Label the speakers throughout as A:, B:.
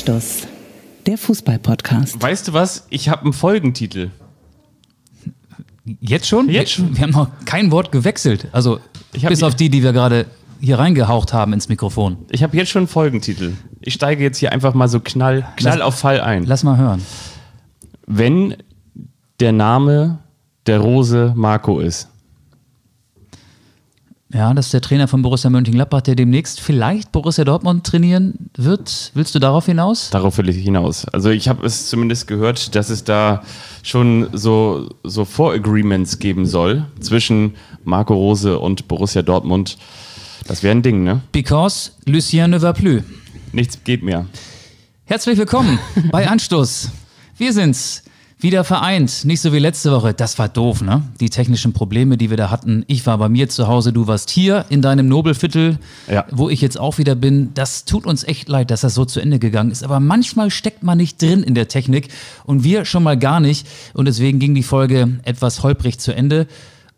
A: Anstoß, der Fußball-Podcast.
B: Weißt du was? Ich habe einen Folgentitel.
C: Jetzt schon?
B: Jetzt schon.
C: Wir haben noch kein Wort gewechselt. Also bis auf die wir gerade hier reingehaucht haben ins Mikrofon.
B: Ich habe jetzt schon einen Folgentitel. Ich steige jetzt hier einfach mal so knall auf Fall ein.
C: Lass mal hören.
B: Wenn der Name der Rose Marco ist.
C: Ja, das ist der Trainer von Borussia Mönchengladbach, der demnächst vielleicht Borussia Dortmund trainieren wird. Willst du darauf hinaus?
B: Darauf will ich hinaus. Also ich habe es zumindest gehört, dass es da schon so Voragreements geben soll zwischen Marco Rose und Borussia Dortmund. Das wäre ein Ding, ne?
C: Because Lucien ne va plus.
B: Nichts geht mehr.
C: Herzlich willkommen bei Anstoß. Wir sind's. Wieder vereint, nicht so wie letzte Woche. Das war doof, ne? Die technischen Probleme, die wir da hatten. Ich war bei mir zu Hause, du warst hier in deinem Nobelviertel,
B: ja,
C: wo ich jetzt auch wieder bin. Das tut uns echt leid, dass das so zu Ende gegangen ist. Aber manchmal steckt man nicht drin in der Technik und wir schon mal gar nicht. Und deswegen ging die Folge etwas holprig zu Ende.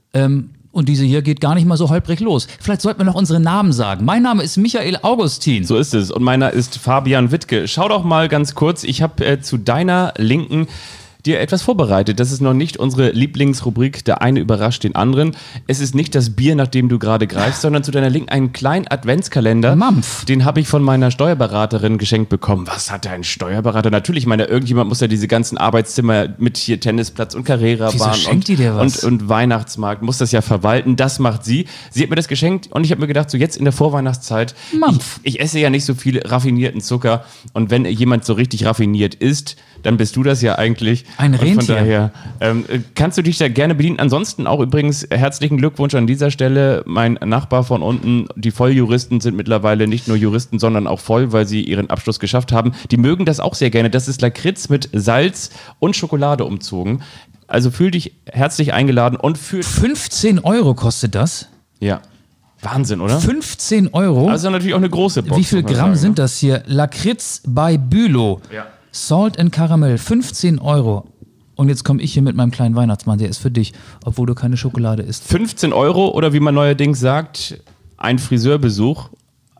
C: Und diese hier geht gar nicht mal so holprig los. Vielleicht sollten wir noch unsere Namen sagen. Mein Name ist Michael Augustin.
B: So ist es. Und meiner ist Fabian Wittke. Schau doch mal ganz kurz. Ich habe zu deiner Linken dir etwas vorbereitet. Das ist noch nicht unsere Lieblingsrubrik, der eine überrascht den anderen. Es ist nicht das Bier, nach dem du gerade greifst, sondern zu deiner Linken einen kleinen Adventskalender.
C: Mampf.
B: Den habe ich von meiner Steuerberaterin geschenkt bekommen. Was hat ein Steuerberater? Natürlich, ich meine, irgendjemand muss ja diese ganzen Arbeitszimmer mit hier Tennisplatz und Carrera-Bahn und Weihnachtsmarkt, muss das ja verwalten. Das macht sie. Sie hat mir das geschenkt und ich habe mir gedacht, so jetzt in der Vorweihnachtszeit, ich esse ja nicht so viel raffinierten Zucker und wenn jemand so richtig raffiniert isst, dann bist du das ja eigentlich.
C: Ein Rentier.
B: Und von daher kannst du dich da gerne bedienen. Ansonsten auch übrigens herzlichen Glückwunsch an dieser Stelle. Mein Nachbar von unten, die Volljuristen sind mittlerweile nicht nur Juristen, sondern auch voll, weil sie ihren Abschluss geschafft haben. Die mögen das auch sehr gerne. Das ist Lakritz mit Salz und Schokolade umzogen. Also fühl dich herzlich eingeladen und für
C: 15 € kostet das?
B: Ja. Wahnsinn, oder?
C: 15 €?
B: Also natürlich auch eine große Box.
C: Wie viel Gramm sind das hier? Lakritz bei Bülow.
B: Ja.
C: Salt and Caramel, 15 €. Und jetzt komme ich hier mit meinem kleinen Weihnachtsmann, der ist für dich, obwohl du keine Schokolade isst.
B: 15 € oder wie man neuerdings sagt, ein Friseurbesuch.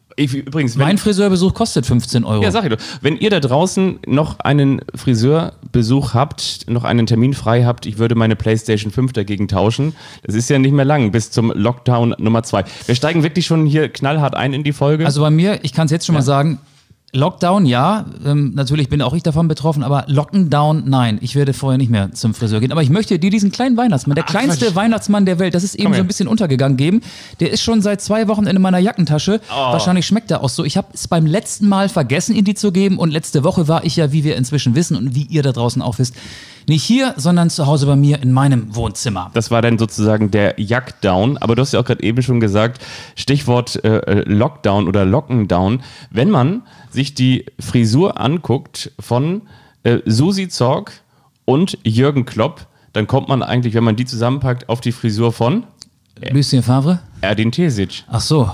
C: Mein Friseurbesuch kostet 15 €.
B: Ja, sag ich doch. Wenn ihr da draußen noch einen Friseurbesuch habt, noch einen Termin frei habt, ich würde meine PlayStation 5 dagegen tauschen. Das ist ja nicht mehr lang, bis zum Lockdown Nummer 2. Wir steigen wirklich schon hier knallhart ein in die Folge.
C: Also bei mir, ich kann es jetzt schon mal sagen, Lockdown, ja, natürlich bin auch ich davon betroffen, aber Lockdown, nein, ich werde vorher nicht mehr zum Friseur gehen. Aber ich möchte dir diesen kleinen Weihnachtsmann, der kleinste Weihnachtsmann der Welt, das ist eben so ein bisschen untergegangen, geben. Der ist schon seit 2 Wochen in meiner Jackentasche. Oh. Wahrscheinlich schmeckt er auch so. Ich habe es beim letzten Mal vergessen, ihn die zu geben und letzte Woche war ich ja, wie wir inzwischen wissen und wie ihr da draußen auch wisst, nicht hier, sondern zu Hause bei mir in meinem Wohnzimmer.
B: Das war dann sozusagen der Jackdown. Aber du hast ja auch gerade eben schon gesagt, Stichwort Lockdown oder Lockendown. Wenn man sich die Frisur anguckt von Susi Zorc und Jürgen Klopp, dann kommt man eigentlich, wenn man die zusammenpackt, auf die Frisur von
C: Lucien Favre?
B: Erdin Terzic.
C: Ach so,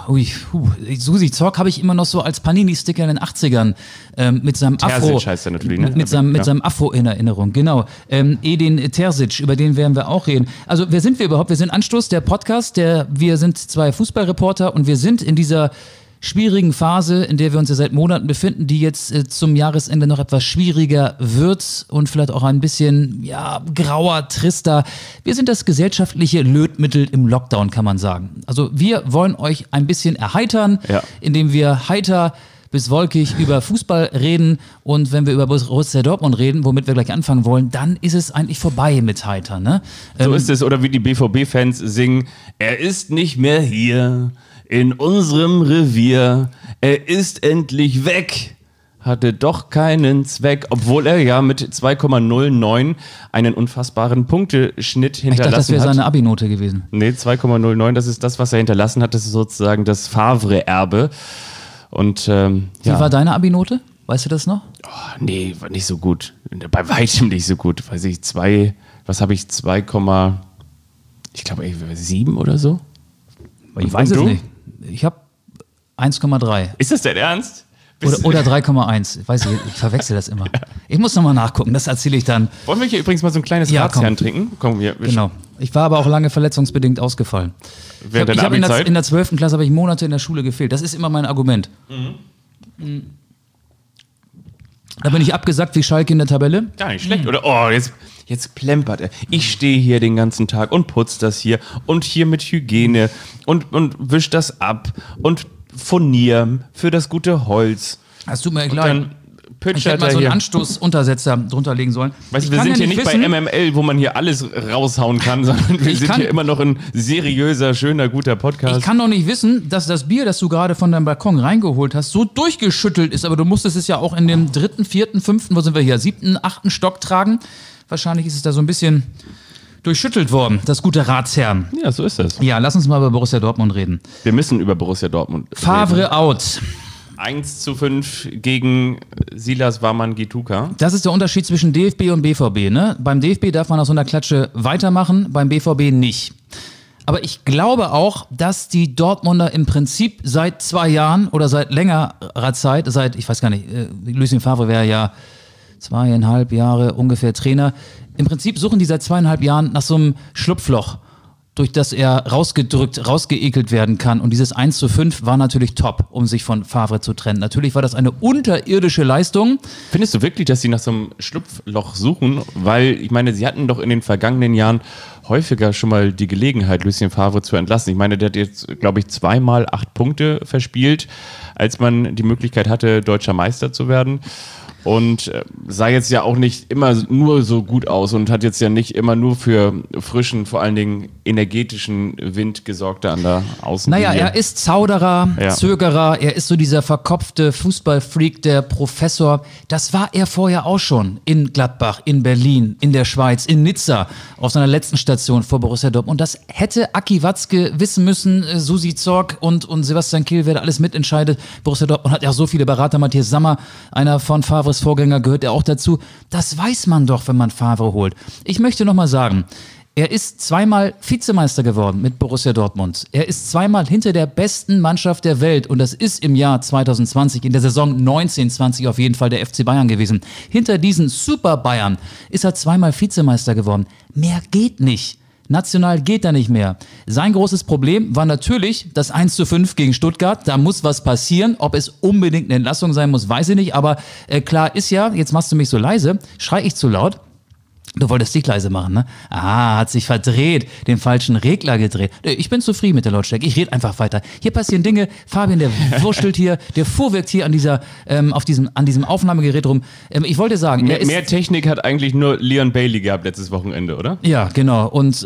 C: Susi Zorc habe ich immer noch so als Panini-Sticker in den 80ern mit seinem Afro.
B: Terzic heißt er natürlich, ne?
C: Mit seinem Afro in Erinnerung, genau. Edin Terzic, über den werden wir auch reden. Also, wer sind wir überhaupt? Wir sind Anstoß, der Podcast, wir sind 2 Fußballreporter und wir sind in dieser schwierigen Phase, in der wir uns ja seit Monaten befinden, die jetzt zum Jahresende noch etwas schwieriger wird und vielleicht auch ein bisschen grauer, trister. Wir sind das gesellschaftliche Lötmittel im Lockdown, kann man sagen. Also wir wollen euch ein bisschen erheitern, indem wir heiter bis wolkig über Fußball reden und wenn wir über Borussia Dortmund reden, womit wir gleich anfangen wollen, dann ist es eigentlich vorbei mit heiter. Ne?
B: So ist es, oder wie die BVB-Fans singen, er ist nicht mehr hier in unserem Revier, er ist endlich weg, hatte doch keinen Zweck, obwohl er ja mit 2,09 einen unfassbaren Punkteschnitt hinterlassen hat.
C: Ich dachte, das wäre seine Abi-Note gewesen.
B: Nee, 2,09, das ist das, was er hinterlassen hat, das ist sozusagen das Favre-Erbe. Und,
C: Wie war deine Abi-Note? Weißt du das noch?
B: Oh, nee, war nicht so gut. Bei weitem nicht so gut. Weiß ich, 7 oder so?
C: Ich weiß es nicht. Ich habe 1,3.
B: Ist das dein Ernst?
C: Oder 3,1. Ich weiß nicht, ich verwechsel das immer. Ich muss nochmal nachgucken, das erzähle ich dann.
B: Wollen wir hier übrigens mal so ein kleines Ratsherrn trinken? Komm,
C: genau. Ich war aber auch lange verletzungsbedingt ausgefallen.
B: Während deiner Abi-Zeit?
C: In der 12. Klasse habe ich Monate in der Schule gefehlt. Das ist immer mein Argument. Da bin ich abgesackt wie Schalke in der Tabelle.
B: Gar nicht schlecht, oder? Jetzt plempert er. Ich stehe hier den ganzen Tag und putze das hier und hier mit Hygiene und wisch das ab und furnier für das gute Holz.
C: Das tut mir leid. Ich hätte mal so einen Anstoßuntersetzer drunter legen sollen.
B: Weißt du, wir sind hier nicht bei MML, wo man hier alles raushauen kann, sondern wir sind hier immer noch ein seriöser, schöner, guter Podcast.
C: Ich kann doch nicht wissen, dass das Bier, das du gerade von deinem Balkon reingeholt hast, so durchgeschüttelt ist. Aber du musstest es ja auch in dem 3., 4., 5., wo sind wir hier, 7., 8. Stock tragen. Wahrscheinlich ist es da so ein bisschen durchschüttelt worden, das gute Ratsherrn.
B: Ja, so ist es.
C: Ja, lass uns mal über Borussia Dortmund reden.
B: Wir müssen über Borussia Dortmund reden.
C: Favre out.
B: 1:5 gegen Silas Waman-Gituka.
C: Das ist der Unterschied zwischen DFB und BVB. Ne? Beim DFB darf man aus so einer Klatsche weitermachen, beim BVB nicht. Aber ich glaube auch, dass die Dortmunder im Prinzip seit 2 Jahren oder seit längerer Zeit, ich weiß gar nicht, Lucien Favre wäre ja 2,5 Jahre ungefähr Trainer. Im Prinzip suchen die seit 2,5 Jahren nach so einem Schlupfloch, durch das er rausgeekelt werden kann. Und dieses 1:5 war natürlich top, um sich von Favre zu trennen. Natürlich war das eine unterirdische Leistung.
B: Findest du wirklich, dass sie nach so einem Schlupfloch suchen? Weil, ich meine, sie hatten doch in den vergangenen Jahren häufiger schon mal die Gelegenheit, Lucien Favre zu entlassen. Ich meine, der hat jetzt, glaube ich, 2-mal 8 Punkte verspielt, als man die Möglichkeit hatte, deutscher Meister zu werden. Und sah jetzt ja auch nicht immer nur so gut aus und hat jetzt ja nicht immer nur für frischen, vor allen Dingen energetischen Wind gesorgt da an der Außenlinie.
C: Naja, er ist Zauderer, Zögerer, er ist so dieser verkopfte Fußballfreak, der Professor. Das war er vorher auch schon in Gladbach, in Berlin, in der Schweiz, in Nizza, auf seiner letzten Station vor Borussia Dortmund. Und das hätte Aki Watzke wissen müssen, Susi Zorc und Sebastian Kehl, wer da alles mitentscheidet. Borussia Dortmund hat ja so viele Berater, Matthias Sammer, einer von Favres Vorgänger, gehört er auch dazu. Das weiß man doch, wenn man Favre holt. Ich möchte noch mal sagen, er ist 2-mal Vizemeister geworden mit Borussia Dortmund. Er ist 2-mal hinter der besten Mannschaft der Welt und das ist im Jahr 2020, in der Saison 19/20 auf jeden Fall der FC Bayern gewesen. Hinter diesen Super Bayern ist er 2-mal Vizemeister geworden. Mehr geht nicht. National geht da nicht mehr. Sein großes Problem war natürlich das 1:5 gegen Stuttgart. Da muss was passieren. Ob es unbedingt eine Entlassung sein muss, weiß ich nicht. Aber klar ist ja, jetzt machst du mich so leise, schrei ich zu laut. Du wolltest dich leise machen, ne? Hat sich verdreht, den falschen Regler gedreht. Ich bin zufrieden mit der Lautstärke, ich rede einfach weiter. Hier passieren Dinge, Fabian, der wurschtelt hier, der fuhrwirkt hier an diesem Aufnahmegerät rum. Ich wollte sagen,
B: mehr Technik hat eigentlich nur Leon Bailey gehabt letztes Wochenende, oder?
C: Ja, genau. Und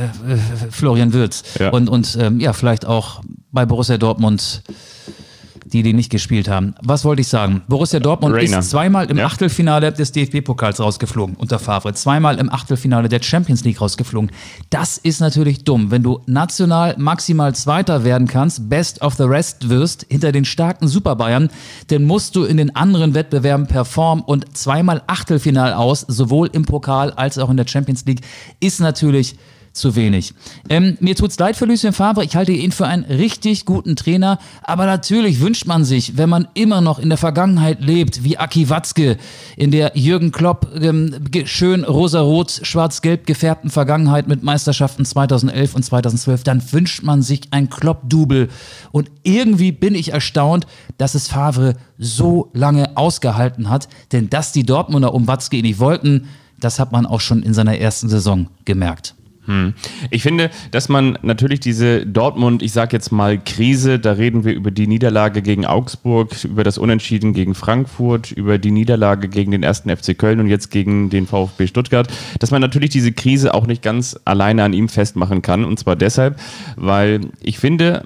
C: Florian Wirtz. Ja. Und vielleicht auch bei Borussia Dortmund die nicht gespielt haben. Was wollte ich sagen? Borussia Dortmund ist 2-mal im Achtelfinale des DFB-Pokals rausgeflogen unter Favre, 2-mal im Achtelfinale der Champions League rausgeflogen. Das ist natürlich dumm. Wenn du national maximal Zweiter werden kannst, best of the rest wirst, hinter den starken Super Bayern, dann musst du in den anderen Wettbewerben performen und 2-mal Achtelfinal aus, sowohl im Pokal als auch in der Champions League, ist natürlich zu wenig. Mir tut's leid für Lucien Favre, ich halte ihn für einen richtig guten Trainer, aber natürlich wünscht man sich, wenn man immer noch in der Vergangenheit lebt, wie Aki Watzke, in der Jürgen Klopp schön rosarot, schwarz-gelb gefärbten Vergangenheit mit Meisterschaften 2011 und 2012, dann wünscht man sich ein Klopp-Double. Und irgendwie bin ich erstaunt, dass es Favre so lange ausgehalten hat, denn dass die Dortmunder um Watzke nicht wollten, das hat man auch schon in seiner ersten Saison gemerkt.
B: Ich finde, dass man natürlich diese Dortmund, ich sag jetzt mal Krise, da reden wir über die Niederlage gegen Augsburg, über das Unentschieden gegen Frankfurt, über die Niederlage gegen den 1. FC Köln und jetzt gegen den VfB Stuttgart, dass man natürlich diese Krise auch nicht ganz alleine an ihm festmachen kann. Und zwar deshalb, weil ich finde,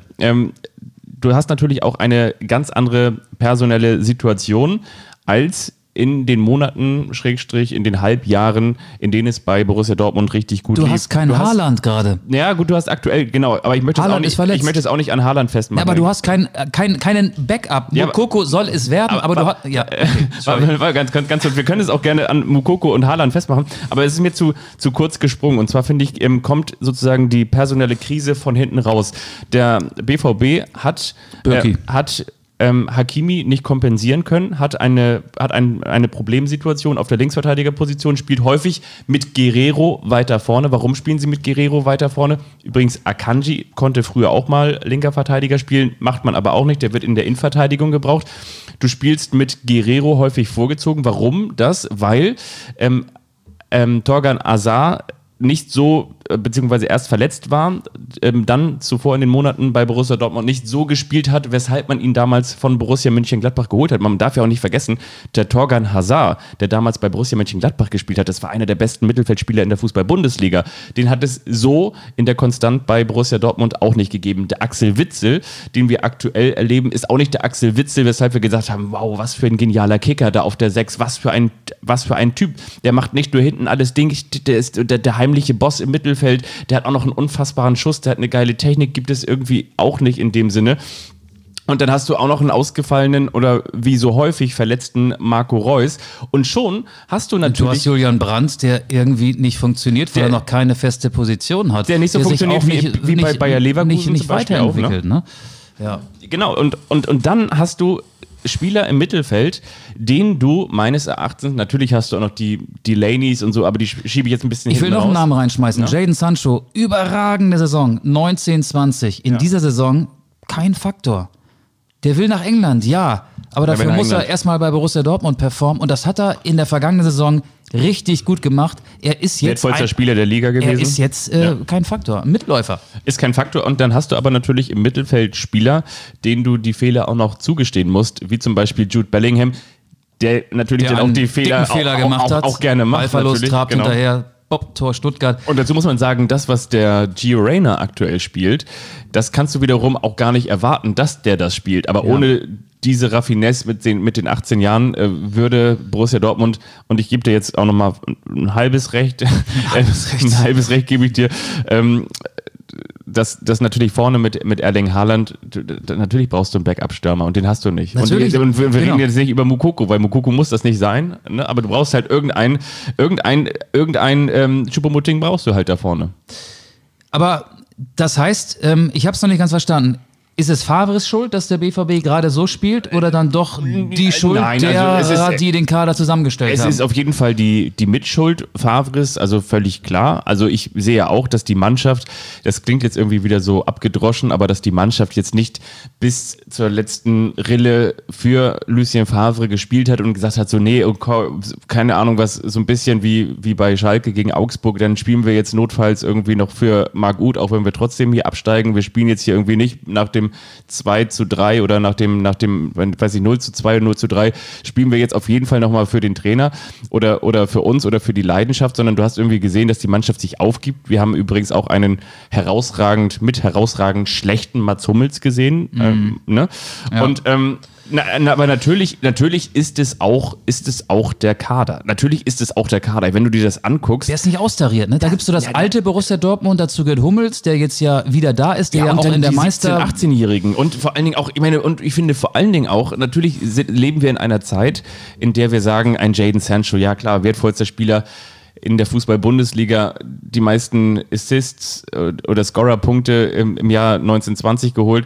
B: du hast natürlich auch eine ganz andere personelle Situation als in den Monaten, Schrägstrich, in den Halbjahren, in denen es bei Borussia Dortmund richtig gut lief.
C: Du hast keinen Haaland gerade.
B: Ja, gut, du hast aktuell, genau, aber ich möchte es auch nicht an Haaland festmachen.
C: Ja, aber du hast keinen Backup. Mukoko soll es werden, aber du hast, ja. Okay,
B: ganz, wir können es auch gerne an Mukoko und Haaland festmachen, aber es ist mir zu kurz gesprungen. Und zwar finde ich, kommt sozusagen die personelle Krise von hinten raus. Der BVB hat Hakimi nicht kompensieren können, hat eine Problemsituation auf der Linksverteidigerposition, spielt häufig mit Guerrero weiter vorne. Warum spielen sie mit Guerrero weiter vorne? Übrigens, Akanji konnte früher auch mal linker Verteidiger spielen, macht man aber auch nicht, der wird in der Innenverteidigung gebraucht. Du spielst mit Guerrero häufig vorgezogen. Warum das? Weil Thorgan Hazard nicht so, beziehungsweise erst verletzt war, dann zuvor in den Monaten bei Borussia Dortmund nicht so gespielt hat, weshalb man ihn damals von Borussia Mönchengladbach geholt hat. Man darf ja auch nicht vergessen, der Thorgan Hazard, der damals bei Borussia Mönchengladbach gespielt hat, das war einer der besten Mittelfeldspieler in der Fußball-Bundesliga. Den hat es so in der Konstant bei Borussia Dortmund auch nicht gegeben. Der Axel Witsel, den wir aktuell erleben, ist auch nicht der Axel Witsel, weshalb wir gesagt haben, wow, was für ein genialer Kicker da auf der 6, was für ein Typ. Der macht nicht nur hinten alles Ding, der ist der heimliche Boss im Mittelfeld, der hat auch noch einen unfassbaren Schuss, der hat eine geile Technik, gibt es irgendwie auch nicht in dem Sinne. Und dann hast du auch noch einen ausgefallenen oder wie so häufig verletzten Marco Reus. Und schon hast du natürlich...
C: Du hast Julian Brandt, der irgendwie nicht funktioniert, weil er noch keine feste Position hat.
B: Der nicht so funktioniert wie bei Bayer Leverkusen
C: nicht weiterentwickelt, ne? Ja.
B: Genau, und dann hast du Spieler im Mittelfeld, denen du meines Erachtens, natürlich hast du auch noch die Delaney's und so, aber die schiebe ich jetzt ein bisschen hinten raus.
C: Ich will noch einen Namen reinschmeißen. Ja? Jadon Sancho, überragende Saison, 19-20. In dieser Saison kein Faktor. Der will nach England, ja. Aber dafür muss er erstmal bei Borussia Dortmund performen. Und das hat er in der vergangenen Saison richtig gut gemacht. Er ist jetzt
B: wertvollster Spieler der Liga gewesen.
C: Er ist jetzt kein Faktor, Mitläufer.
B: Ist kein Faktor. Und dann hast du aber natürlich im Mittelfeld Spieler, denen du die Fehler auch noch zugestehen musst, wie zum Beispiel Jude Bellingham, der natürlich dann auch die Fehler
C: gemacht hat.
B: Auch gerne macht.
C: Ballverlust, trabt hinterher. Bob, Tor Stuttgart.
B: Und dazu muss man sagen, das, was der Gio Reyna aktuell spielt, das kannst du wiederum auch gar nicht erwarten, dass der das spielt. Aber ohne diese Raffinesse mit den 18 Jahren würde Borussia Dortmund, und ich gebe dir jetzt auch nochmal ein halbes Recht, ein halbes Recht gebe ich dir, dass natürlich vorne mit Erling Haaland, natürlich brauchst du einen Backup-Stürmer und den hast du nicht.
C: Natürlich.
B: Und wir reden jetzt nicht über Moukoko, weil Moukoko muss das nicht sein, ne? Aber du brauchst halt irgendein Choupo-Moting brauchst du halt da vorne.
C: Aber das heißt, ich habe es noch nicht ganz verstanden. Ist es Favres Schuld, dass der BVB gerade so spielt, oder dann doch die Schuld die den Kader zusammengestellt haben?
B: Es ist auf jeden Fall die Mitschuld Favres, also völlig klar. Also ich sehe ja auch, dass die Mannschaft, das klingt jetzt irgendwie wieder so abgedroschen, aber dass die Mannschaft jetzt nicht bis zur letzten Rille für Lucien Favre gespielt hat und gesagt hat, so nee, keine Ahnung was, so ein bisschen wie bei Schalke gegen Augsburg, dann spielen wir jetzt notfalls irgendwie noch für Marc Uth, auch wenn wir trotzdem hier absteigen. Wir spielen jetzt hier irgendwie nicht nach dem 2-3 oder nach dem, weiß ich, 0-2 oder 0-3 spielen wir jetzt auf jeden Fall nochmal für den Trainer oder für uns oder für die Leidenschaft, sondern du hast irgendwie gesehen, dass die Mannschaft sich aufgibt. Wir haben übrigens auch einen herausragend schlechten Mats Hummels gesehen. Ne? Ja. Und aber natürlich ist es auch der Kader. Natürlich ist es auch der Kader. Wenn du dir das anguckst.
C: Der ist nicht austariert, ne? Da gibst du das alte Borussia Dortmund, dazu gehört Hummels, der jetzt ja wieder da ist, der ja auch in der Meister...
B: 18-Jährigen und vor allen Dingen auch, ich finde vor allen Dingen auch, natürlich leben wir in einer Zeit, in der wir sagen, ein Jadon Sancho, ja klar, wertvollster Spieler in der Fußball-Bundesliga, die meisten Assists oder Scorer-Punkte im Jahr 1920 geholt.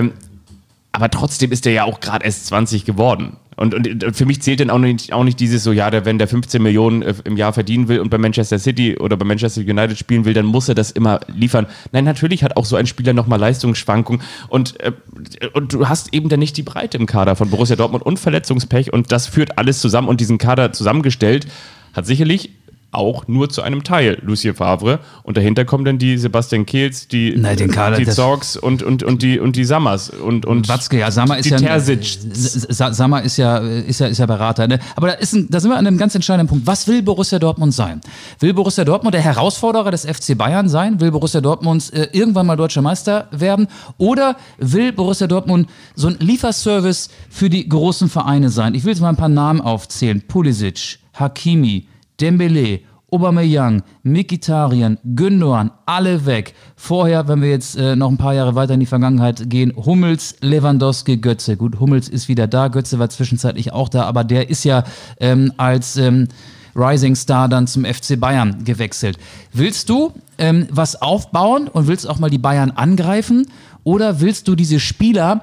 B: Aber trotzdem ist der ja auch gerade erst 20 geworden. Und für mich zählt dann auch nicht dieses so, ja, wenn der 15 Millionen im Jahr verdienen will und bei Manchester City oder bei Manchester United spielen will, dann muss er das immer liefern. Nein, natürlich hat auch so ein Spieler nochmal Leistungsschwankungen und du hast eben dann nicht die Breite im Kader von Borussia Dortmund und Verletzungspech und das führt alles zusammen und diesen Kader zusammengestellt hat sicherlich auch nur zu einem Teil Lucien Favre und dahinter kommen dann die Sebastian Kehls, die Zorgs und die Sammers und
C: Watzke, ja, Sammer ist
B: Terzic.
C: Sammer ist ja Berater, ne? Aber da sind wir an einem ganz entscheidenden Punkt. Was will Borussia Dortmund sein? Will Borussia Dortmund der Herausforderer des FC Bayern sein? Will Borussia Dortmund irgendwann mal Deutscher Meister werden? Oder will Borussia Dortmund so ein Lieferservice für die großen Vereine sein? Ich will jetzt mal ein paar Namen aufzählen. Pulisic, Hakimi, Dembele, Aubameyang, Mkhitaryan, Gündoğan, alle weg. Vorher, wenn wir jetzt noch ein paar Jahre weiter in die Vergangenheit gehen, Hummels, Lewandowski, Götze. Gut, Hummels ist wieder da, Götze war zwischenzeitlich auch da, aber der ist ja als Rising Star dann zum FC Bayern gewechselt. Willst du was aufbauen und willst auch mal die Bayern angreifen? Oder willst du diese Spieler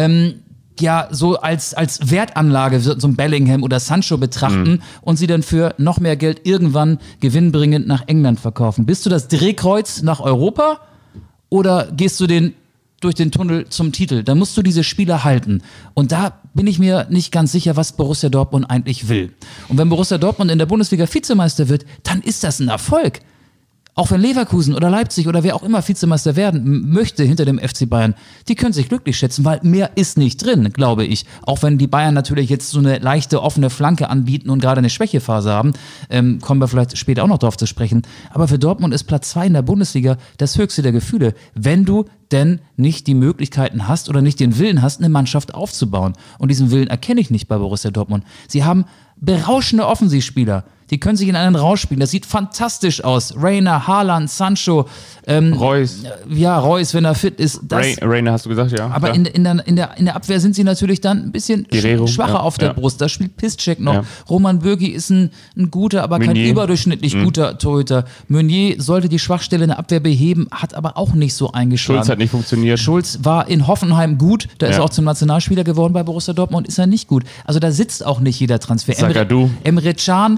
C: so als Wertanlage, so ein Bellingham oder Sancho betrachten und sie dann für noch mehr Geld irgendwann gewinnbringend nach England verkaufen? Bist du das Drehkreuz nach Europa oder gehst du durch den Tunnel zum Titel? Da musst du diese Spieler halten. Und da bin ich mir nicht ganz sicher, was Borussia Dortmund eigentlich will. Und wenn Borussia Dortmund in der Bundesliga Vizemeister wird, dann ist das ein Erfolg. Auch wenn Leverkusen oder Leipzig oder wer auch immer Vizemeister werden möchte hinter dem FC Bayern, die können sich glücklich schätzen, weil mehr ist nicht drin, glaube ich. Auch wenn die Bayern natürlich jetzt so eine leichte offene Flanke anbieten und gerade eine Schwächephase haben, kommen wir vielleicht später auch noch drauf zu sprechen. Aber für Dortmund ist Platz 2 in der Bundesliga das höchste der Gefühle, wenn du denn nicht die Möglichkeiten hast oder nicht den Willen hast, eine Mannschaft aufzubauen. Und diesen Willen erkenne ich nicht bei Borussia Dortmund. Sie haben berauschende Offensivspieler. Die können sich in einen Rausch spielen. Das sieht fantastisch aus. Reina, Haaland, Sancho.
B: Reus.
C: Ja, Reus, wenn er fit ist.
B: Reina hast du gesagt, ja.
C: Aber in der Abwehr sind sie natürlich dann ein bisschen schwacher auf der Brust. Da spielt Piszczek noch. Ja. Roman Bürki ist ein guter, aber kein überdurchschnittlich guter Torhüter. Meunier sollte die Schwachstelle in der Abwehr beheben, hat aber auch nicht so eingeschlagen.
B: Schulz hat nicht funktioniert.
C: Schulz war in Hoffenheim gut. Da ist er auch zum Nationalspieler geworden bei Borussia Dortmund. Ist er nicht gut. Also da sitzt auch nicht jeder Transfer. Emre Can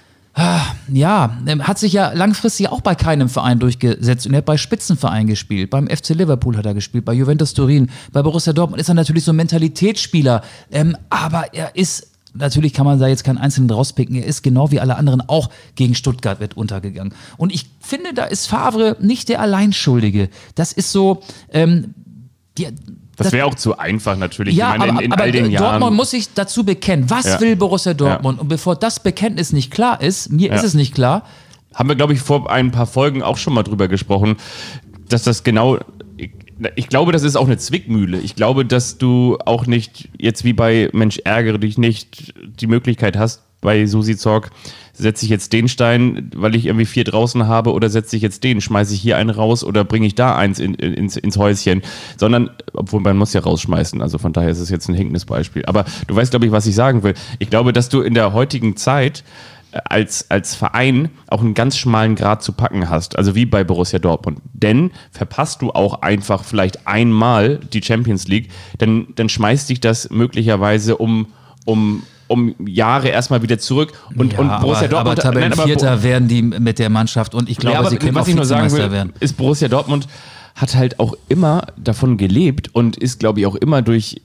C: hat sich ja langfristig auch bei keinem Verein durchgesetzt und er hat bei Spitzenvereinen gespielt. Beim FC Liverpool hat er gespielt, bei Juventus Turin, bei Borussia Dortmund ist er natürlich so ein Mentalitätsspieler, aber er ist, natürlich kann man da jetzt keinen Einzelnen rauspicken, er ist genau wie alle anderen auch gegen Stuttgart wird untergegangen. Und ich finde, da ist Favre nicht der Alleinschuldige. Das ist so,
B: das wäre auch zu einfach natürlich.
C: Ja,
B: ich meine, in all den Jahren.
C: Dortmund muss sich dazu bekennen. Was will Borussia Dortmund? Ja. Und bevor das Bekenntnis nicht klar ist, mir ist es nicht klar.
B: Haben wir, glaube ich, vor ein paar Folgen auch schon mal drüber gesprochen, dass das genau... Ich glaube, das ist auch eine Zwickmühle. Ich glaube, dass du auch nicht jetzt wie bei Mensch ärgere dich nicht die Möglichkeit hast, bei Susi Zorc, setze ich jetzt den Stein, weil ich irgendwie 4 draußen habe, oder setze ich jetzt den, schmeiße ich hier einen raus oder bringe ich da eins ins Häuschen, sondern, obwohl man muss ja rausschmeißen, also von daher ist es jetzt ein hinkendes Beispiel. Aber du weißt, glaube ich, was ich sagen will. Ich glaube, dass du in der heutigen Zeit als Verein auch einen ganz schmalen Grat zu packen hast, also wie bei Borussia Dortmund. Denn verpasst du auch einfach vielleicht einmal die Champions League, dann schmeißt dich das möglicherweise um Jahre erstmal wieder zurück und Borussia Dortmund...
C: Aber Tabellenvierter werden die mit der Mannschaft und ich glaube, sie können auch Vizemeister werden.
B: Ist Borussia Dortmund hat halt auch immer davon gelebt und ist, glaube ich, auch immer durch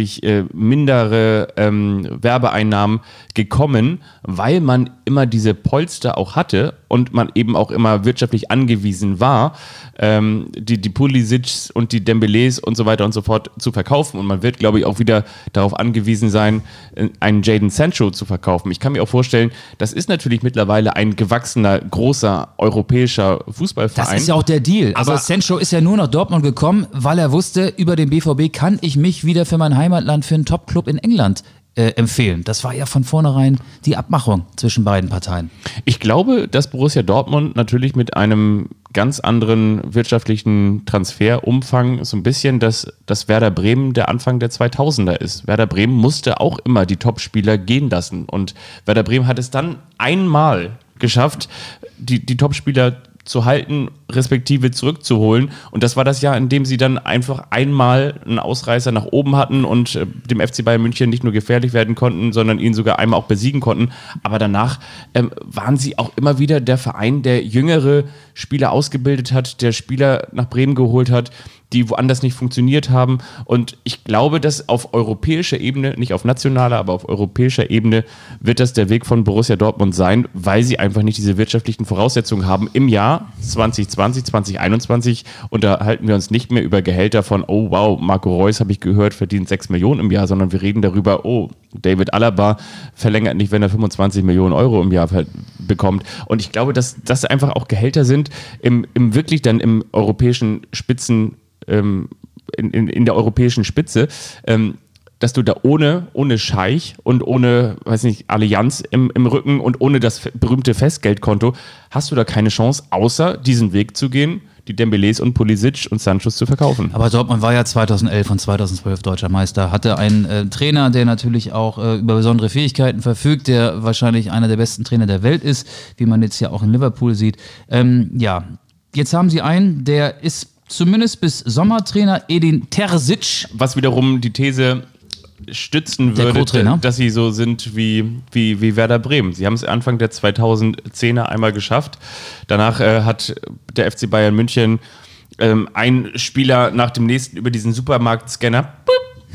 B: mindere Werbeeinnahmen gekommen, weil man immer diese Polster auch hatte und man eben auch immer wirtschaftlich angewiesen war, die Pulisic und die Dembélés und so weiter und so fort zu verkaufen. Und man wird, glaube ich, auch wieder darauf angewiesen sein, einen Jadon Sancho zu verkaufen. Ich kann mir auch vorstellen, das ist natürlich mittlerweile ein gewachsener, großer europäischer Fußballverein.
C: Das ist ja auch der Deal. Also Sancho ist ja nur nach Dortmund gekommen, weil er wusste, über den BVB kann ich mich wieder für mein Heimatland, für einen Top-Club in England empfehlen. Das war ja von vornherein die Abmachung zwischen beiden Parteien.
B: Ich glaube, dass Borussia Dortmund natürlich mit einem ganz anderen wirtschaftlichen Transferumfang so ein bisschen das Werder Bremen der Anfang der 2000er ist. Werder Bremen musste auch immer die Topspieler gehen lassen und Werder Bremen hat es dann einmal geschafft, die Topspieler zu halten, respektive zurückzuholen. Und das war das Jahr, in dem sie dann einfach einmal einen Ausreißer nach oben hatten und dem FC Bayern München nicht nur gefährlich werden konnten, sondern ihn sogar einmal auch besiegen konnten. Aber danach waren sie auch immer wieder der Verein, der jüngere Spieler ausgebildet hat, der Spieler nach Bremen geholt hat, die woanders nicht funktioniert haben. Und ich glaube, dass auf europäischer Ebene, nicht auf nationaler, aber auf europäischer Ebene wird das der Weg von Borussia Dortmund sein, weil sie einfach nicht diese wirtschaftlichen Voraussetzungen haben. Im Jahr 2020, 2021 unterhalten wir uns nicht mehr über Gehälter von, oh wow, Marco Reus, habe ich gehört, verdient 6 Millionen im Jahr, sondern wir reden darüber, oh, David Alaba verlängert nicht, wenn er 25 Millionen Euro im Jahr bekommt. Und ich glaube, dass das einfach auch Gehälter sind, wirklich dann im europäischen Spitzen, in der europäischen Spitze, dass du da ohne Scheich und ohne, weiß nicht, Allianz im Rücken und ohne das berühmte Festgeldkonto, hast du da keine Chance, außer diesen Weg zu gehen, die Dembélés und Pulisic und Sanchos zu verkaufen.
C: Aber Dortmund war ja 2011 und 2012 deutscher Meister, hatte einen Trainer, der natürlich auch über besondere Fähigkeiten verfügt, der wahrscheinlich einer der besten Trainer der Welt ist, wie man jetzt ja auch in Liverpool sieht. Jetzt haben sie einen, der ist zumindest bis Sommertrainer, Edin Terzic.
B: Was wiederum die These stützen würde, dass sie so sind wie Werder Bremen. Sie haben es Anfang der 2010er einmal geschafft. Danach hat der FC Bayern München einen Spieler nach dem nächsten über diesen Supermarktscanner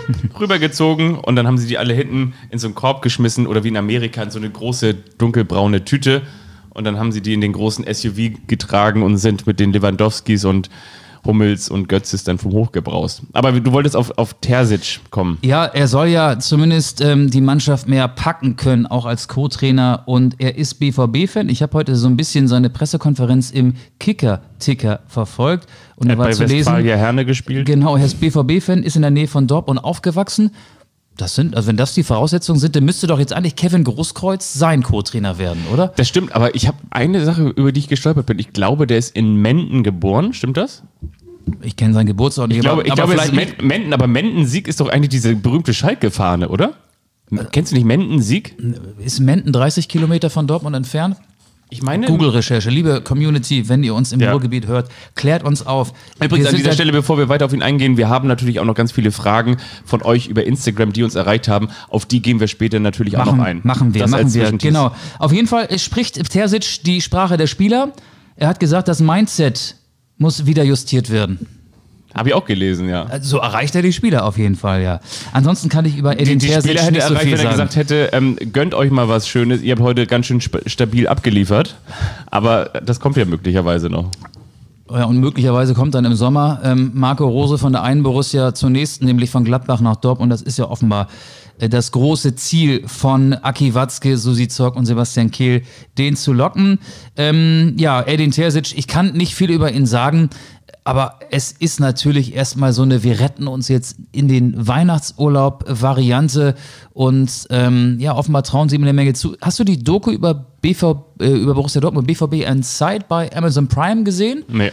B: rübergezogen und dann haben sie die alle hinten in so einen Korb geschmissen oder wie in Amerika in so eine große dunkelbraune Tüte und dann haben sie die in den großen SUV getragen und sind mit den Lewandowskis und Hummels und Götzes dann vom Hoch gebraust. Aber du wolltest auf Terzic kommen.
C: Ja, er soll ja zumindest die Mannschaft mehr packen können, auch als Co-Trainer. Und er ist BVB-Fan. Ich habe heute so ein bisschen seine Pressekonferenz im Kicker-Ticker verfolgt. Und
B: er hat bei Westfalia Herne gespielt.
C: Genau, er ist BVB-Fan, ist in der Nähe von Dortmund aufgewachsen. Also wenn das die Voraussetzungen sind, dann müsste doch jetzt eigentlich Kevin Großkreuz sein Co-Trainer werden, oder?
B: Das stimmt, aber ich habe eine Sache, über die ich gestolpert bin. Ich glaube, der ist in Menden geboren, stimmt das?
C: Ich kenne seinen Geburtsort nicht.
B: Ich glaube, es ist Menden, aber Menden-Sieg ist doch eigentlich diese berühmte Schalke-Fahne, oder? Kennst du nicht Menden-Sieg?
C: Ist Menden 30 Kilometer von Dortmund entfernt?
B: Ich meine,
C: Google-Recherche, liebe Community, wenn ihr uns im Ruhrgebiet hört, klärt uns auf.
B: Übrigens an dieser Stelle, bevor wir weiter auf ihn eingehen, wir haben natürlich auch noch ganz viele Fragen von euch über Instagram, die uns erreicht haben. Auf die gehen wir später natürlich auch noch ein.
C: Machen wir. Genau. Auf jeden Fall spricht Terzic die Sprache der Spieler. Er hat gesagt, das Mindset muss wieder justiert werden.
B: Habe ich auch gelesen, ja.
C: So erreicht er die Spieler auf jeden Fall, ja. Ansonsten kann ich über Edin Terzic nicht so viel sagen.
B: Wenn er gesagt hätte, gönnt euch mal was Schönes, ihr habt heute ganz schön stabil abgeliefert, aber das kommt ja möglicherweise noch.
C: Ja, und möglicherweise kommt dann im Sommer Marco Rose von der einen Borussia zur nächsten, nämlich von Gladbach nach Dortmund. Das ist ja offenbar das große Ziel von Aki Watzke, Susi Zorc und Sebastian Kehl, den zu locken. Edin Terzic, ich kann nicht viel über ihn sagen, aber es ist natürlich erstmal so eine, wir retten uns jetzt in den Weihnachtsurlaub-Variante und offenbar trauen sie ihm eine Menge zu. Hast du die Doku über Borussia Dortmund, BVB Inside bei Amazon Prime gesehen?
B: Nee.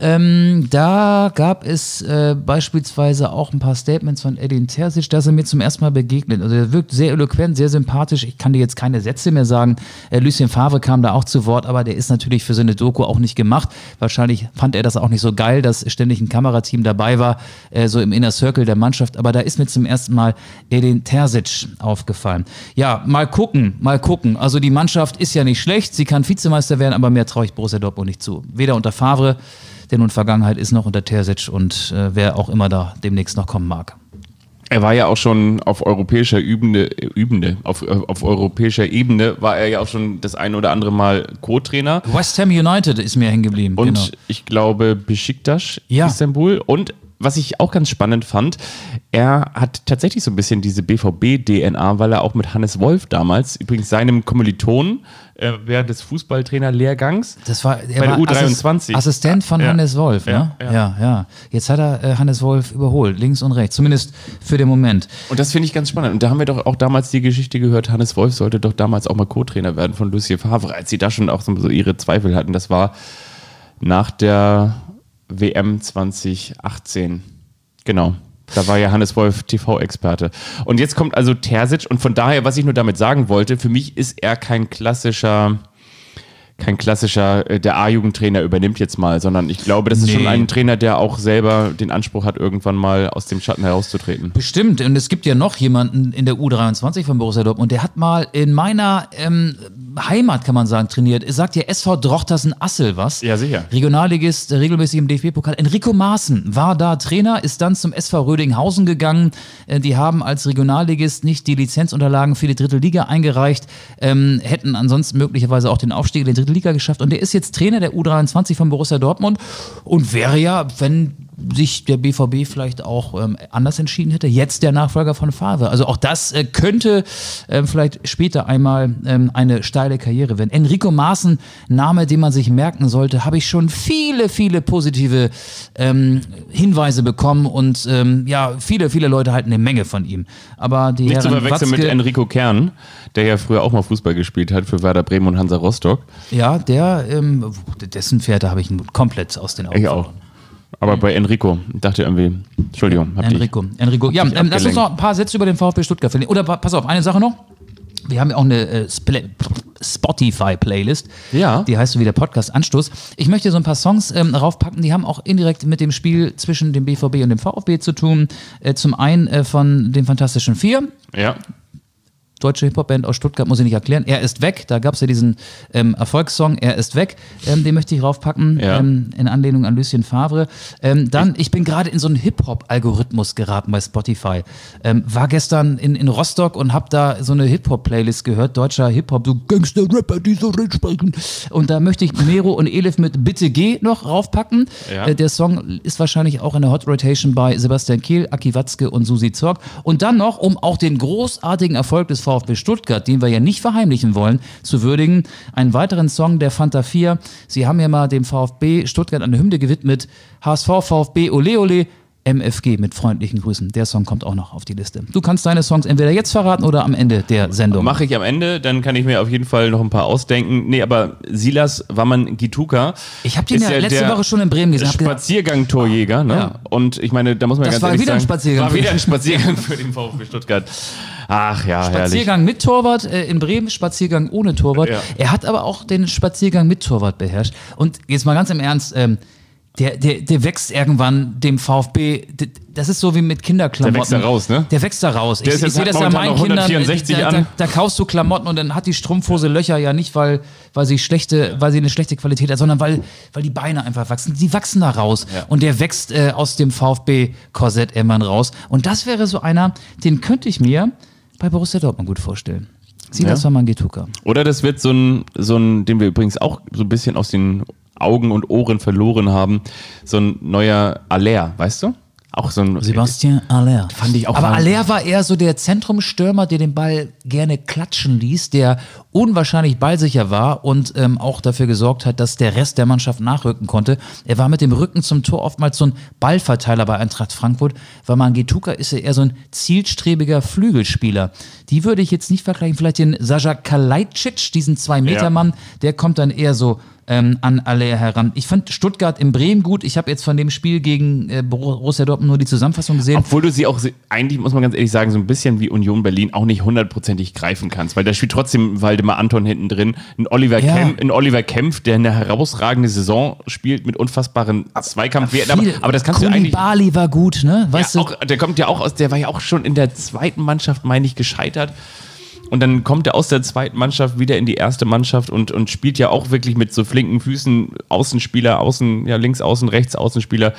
C: Da gab es beispielsweise auch ein paar Statements von Edin Terzic, da ist er mir zum ersten Mal begegnet. Also er wirkt sehr eloquent, sehr sympathisch. Ich kann dir jetzt keine Sätze mehr sagen. Lucien Favre kam da auch zu Wort, aber der ist natürlich für so eine Doku auch nicht gemacht. Wahrscheinlich fand er das auch nicht so geil, dass ständig ein Kamerateam dabei war, so im Inner Circle der Mannschaft. Aber da ist mir zum ersten Mal Edin Terzic aufgefallen. Ja, mal gucken. Also die Mannschaft ist ja nicht schlecht, sie kann Vizemeister werden, aber mehr traue ich Borussia Dortmund nicht zu. Weder unter Favre, der nun Vergangenheit ist, noch unter Terzic und wer auch immer da demnächst noch kommen mag.
B: Er war ja auch schon auf europäischer Ebene war er ja auch schon das ein oder andere Mal Co-Trainer.
C: West Ham United ist mir hängen geblieben.
B: Und
C: genau.
B: Ich glaube Besiktas Istanbul. Und was ich auch ganz spannend fand, er hat tatsächlich so ein bisschen diese BVB-DNA, weil er auch mit Hannes Wolf damals, übrigens seinem Kommilitonen, während des Fußballtrainer-Lehrgangs
C: bei der U23. Assistent von Hannes Wolf, ne? Ja. Jetzt hat er Hannes Wolf überholt, links und rechts, zumindest für den Moment.
B: Und das finde ich ganz spannend. Und da haben wir doch auch damals die Geschichte gehört, Hannes Wolf sollte doch damals auch mal Co-Trainer werden von Lucien Favre, als sie da schon auch so ihre Zweifel hatten. Das war nach der WM 2018. Genau. Da war ja Hannes Wolf TV-Experte. Und jetzt kommt also Terzic und von daher, was ich nur damit sagen wollte, für mich ist er kein klassischer, der A-Jugendtrainer übernimmt jetzt mal, sondern ich glaube, das ist schon ein Trainer, der auch selber den Anspruch hat, irgendwann mal aus dem Schatten herauszutreten.
C: Bestimmt. Und es gibt ja noch jemanden in der U23 von Borussia Dortmund, der hat mal in meiner Heimat, kann man sagen, trainiert. Es sagt ja SV Drochtersen-Assel was.
B: Ja, sicher.
C: Regionalligist, regelmäßig im DFB-Pokal. Enrico Maaßen war da Trainer, ist dann zum SV Rödinghausen gegangen. Die haben als Regionalligist nicht die Lizenzunterlagen für die dritte Liga eingereicht, hätten ansonsten möglicherweise auch den Aufstieg in die dritte Liga geschafft. Und der ist jetzt Trainer der U23 von Borussia Dortmund und wäre ja, wenn sich der BVB vielleicht auch anders entschieden hätte, jetzt der Nachfolger von Favre. Also auch das könnte vielleicht später einmal eine steile Karriere werden. Enrico Maaßen, Name, den man sich merken sollte, habe ich schon viele, viele positive Hinweise bekommen und viele Leute halten eine Menge von ihm. Aber die
B: nicht zu verwechseln mit Enrico Kern, der ja früher auch mal Fußball gespielt hat für Werder Bremen und Hansa Rostock.
C: Ja, dessen Pferde habe ich komplett aus den Augen verloren.
B: Auch. Aber bei Enrico, dachte irgendwie, Entschuldigung.
C: Enrico. Ja, lass uns noch ein paar Sätze über den VfB Stuttgart verlieren. Oder pass auf, eine Sache noch. Wir haben ja auch eine Spotify-Playlist.
B: Ja.
C: Die heißt so wie der Podcast Anstoß. Ich möchte so ein paar Songs raufpacken, die haben auch indirekt mit dem Spiel zwischen dem BVB und dem VfB zu tun. Zum einen von den Fantastischen Vier.
B: Ja.
C: deutsche Hip-Hop-Band aus Stuttgart, muss ich nicht erklären. Er ist weg, da gab es ja diesen Erfolgssong, Er ist weg, den möchte ich raufpacken, in Anlehnung an Lucien Favre. Ich bin gerade in so einen Hip-Hop-Algorithmus geraten bei Spotify. War gestern in Rostock und habe da so eine Hip-Hop-Playlist gehört, deutscher Hip-Hop, so Gangster-Rapper, die so sprechen. Und da möchte ich Mero und Elif mit Bitte geh noch raufpacken. Ja. Der Song ist wahrscheinlich auch in der Hot Rotation bei Sebastian Kehl, Aki Watzke und Susi Zorg. Und dann noch, um auch den großartigen Erfolg des VfB Stuttgart, den wir ja nicht verheimlichen wollen, zu würdigen, einen weiteren Song der Fanta 4. Sie haben ja mal dem VfB Stuttgart eine Hymne gewidmet. HSV, VfB, ole ole, MFG mit freundlichen Grüßen. Der Song kommt auch noch auf die Liste. Du kannst deine Songs entweder jetzt verraten oder am Ende der Sendung.
B: Mache ich am Ende, dann kann ich mir auf jeden Fall noch ein paar ausdenken. Nee, aber Silas Wamangituka.
C: Ich habe den ja letzte Woche schon in Bremen gesehen.
B: Spaziergang-Torjäger, ne? Ja. Und ich meine, da muss man ganz ehrlich sagen, war wieder ein Spaziergang für den VfB Stuttgart. Ach ja,
C: Spaziergang
B: herrlich.
C: Mit Torwart in Bremen, Spaziergang ohne Torwart. Ja. Er hat aber auch den Spaziergang mit Torwart beherrscht. Und jetzt mal ganz im Ernst, der wächst irgendwann dem VfB, das ist so wie mit Kinderklamotten.
B: Der wächst da raus, ne?
C: Der wächst da raus.
B: Ich sehe das ja meinen Kindern,
C: da kaufst du Klamotten und dann hat die Strumpfhose Löcher ja nicht, weil sie eine schlechte Qualität hat, sondern weil die Beine einfach wachsen. Die wachsen da raus. Ja. Und der wächst aus dem VfB-Korsett irgendwann raus. Und das wäre so einer, den könnte ich mir bei Borussia Dortmund gut vorstellen. Silas Wamangituka.
B: Oder das wird so ein, den wir übrigens auch so ein bisschen aus den Augen und Ohren verloren haben, so ein neuer Aller, weißt du? Auch so ein
C: Sebastian Aller.
B: Fand ich auch.
C: Aber Aller war eher so der Zentrumstürmer, der den Ball gerne klatschen ließ, der unwahrscheinlich ballsicher war und auch dafür gesorgt hat, dass der Rest der Mannschaft nachrücken konnte. Er war mit dem Rücken zum Tor oftmals so ein Ballverteiler bei Eintracht Frankfurt. Wamangituka ist ja eher so ein zielstrebiger Flügelspieler. Die würde ich jetzt nicht vergleichen. Vielleicht den Saja Kalajdzic, diesen 2-Meter-Mann, der kommt dann eher so an Aller heran. Ich fand Stuttgart in Bremen gut. Ich habe jetzt von dem Spiel gegen Borussia Dortmund nur die Zusammenfassung gesehen.
B: Obwohl du sie auch, eigentlich muss man ganz ehrlich sagen, so ein bisschen wie Union Berlin auch nicht hundertprozentig greifen kannst, weil da spielt trotzdem Waldemar Anton hinten drin, ein Oliver Kempf, der eine herausragende Saison spielt mit unfassbaren Zweikampfwerten. Aber das kannst du eigentlich...
C: Bali war gut, ne? Weißt du?
B: Der kommt ja auch der war ja auch schon in der zweiten Mannschaft, meine ich, gescheitert. Und dann kommt er aus der zweiten Mannschaft wieder in die erste Mannschaft und spielt ja auch wirklich mit so flinken Füßen, Außenspieler, links außen, rechts Außenspieler,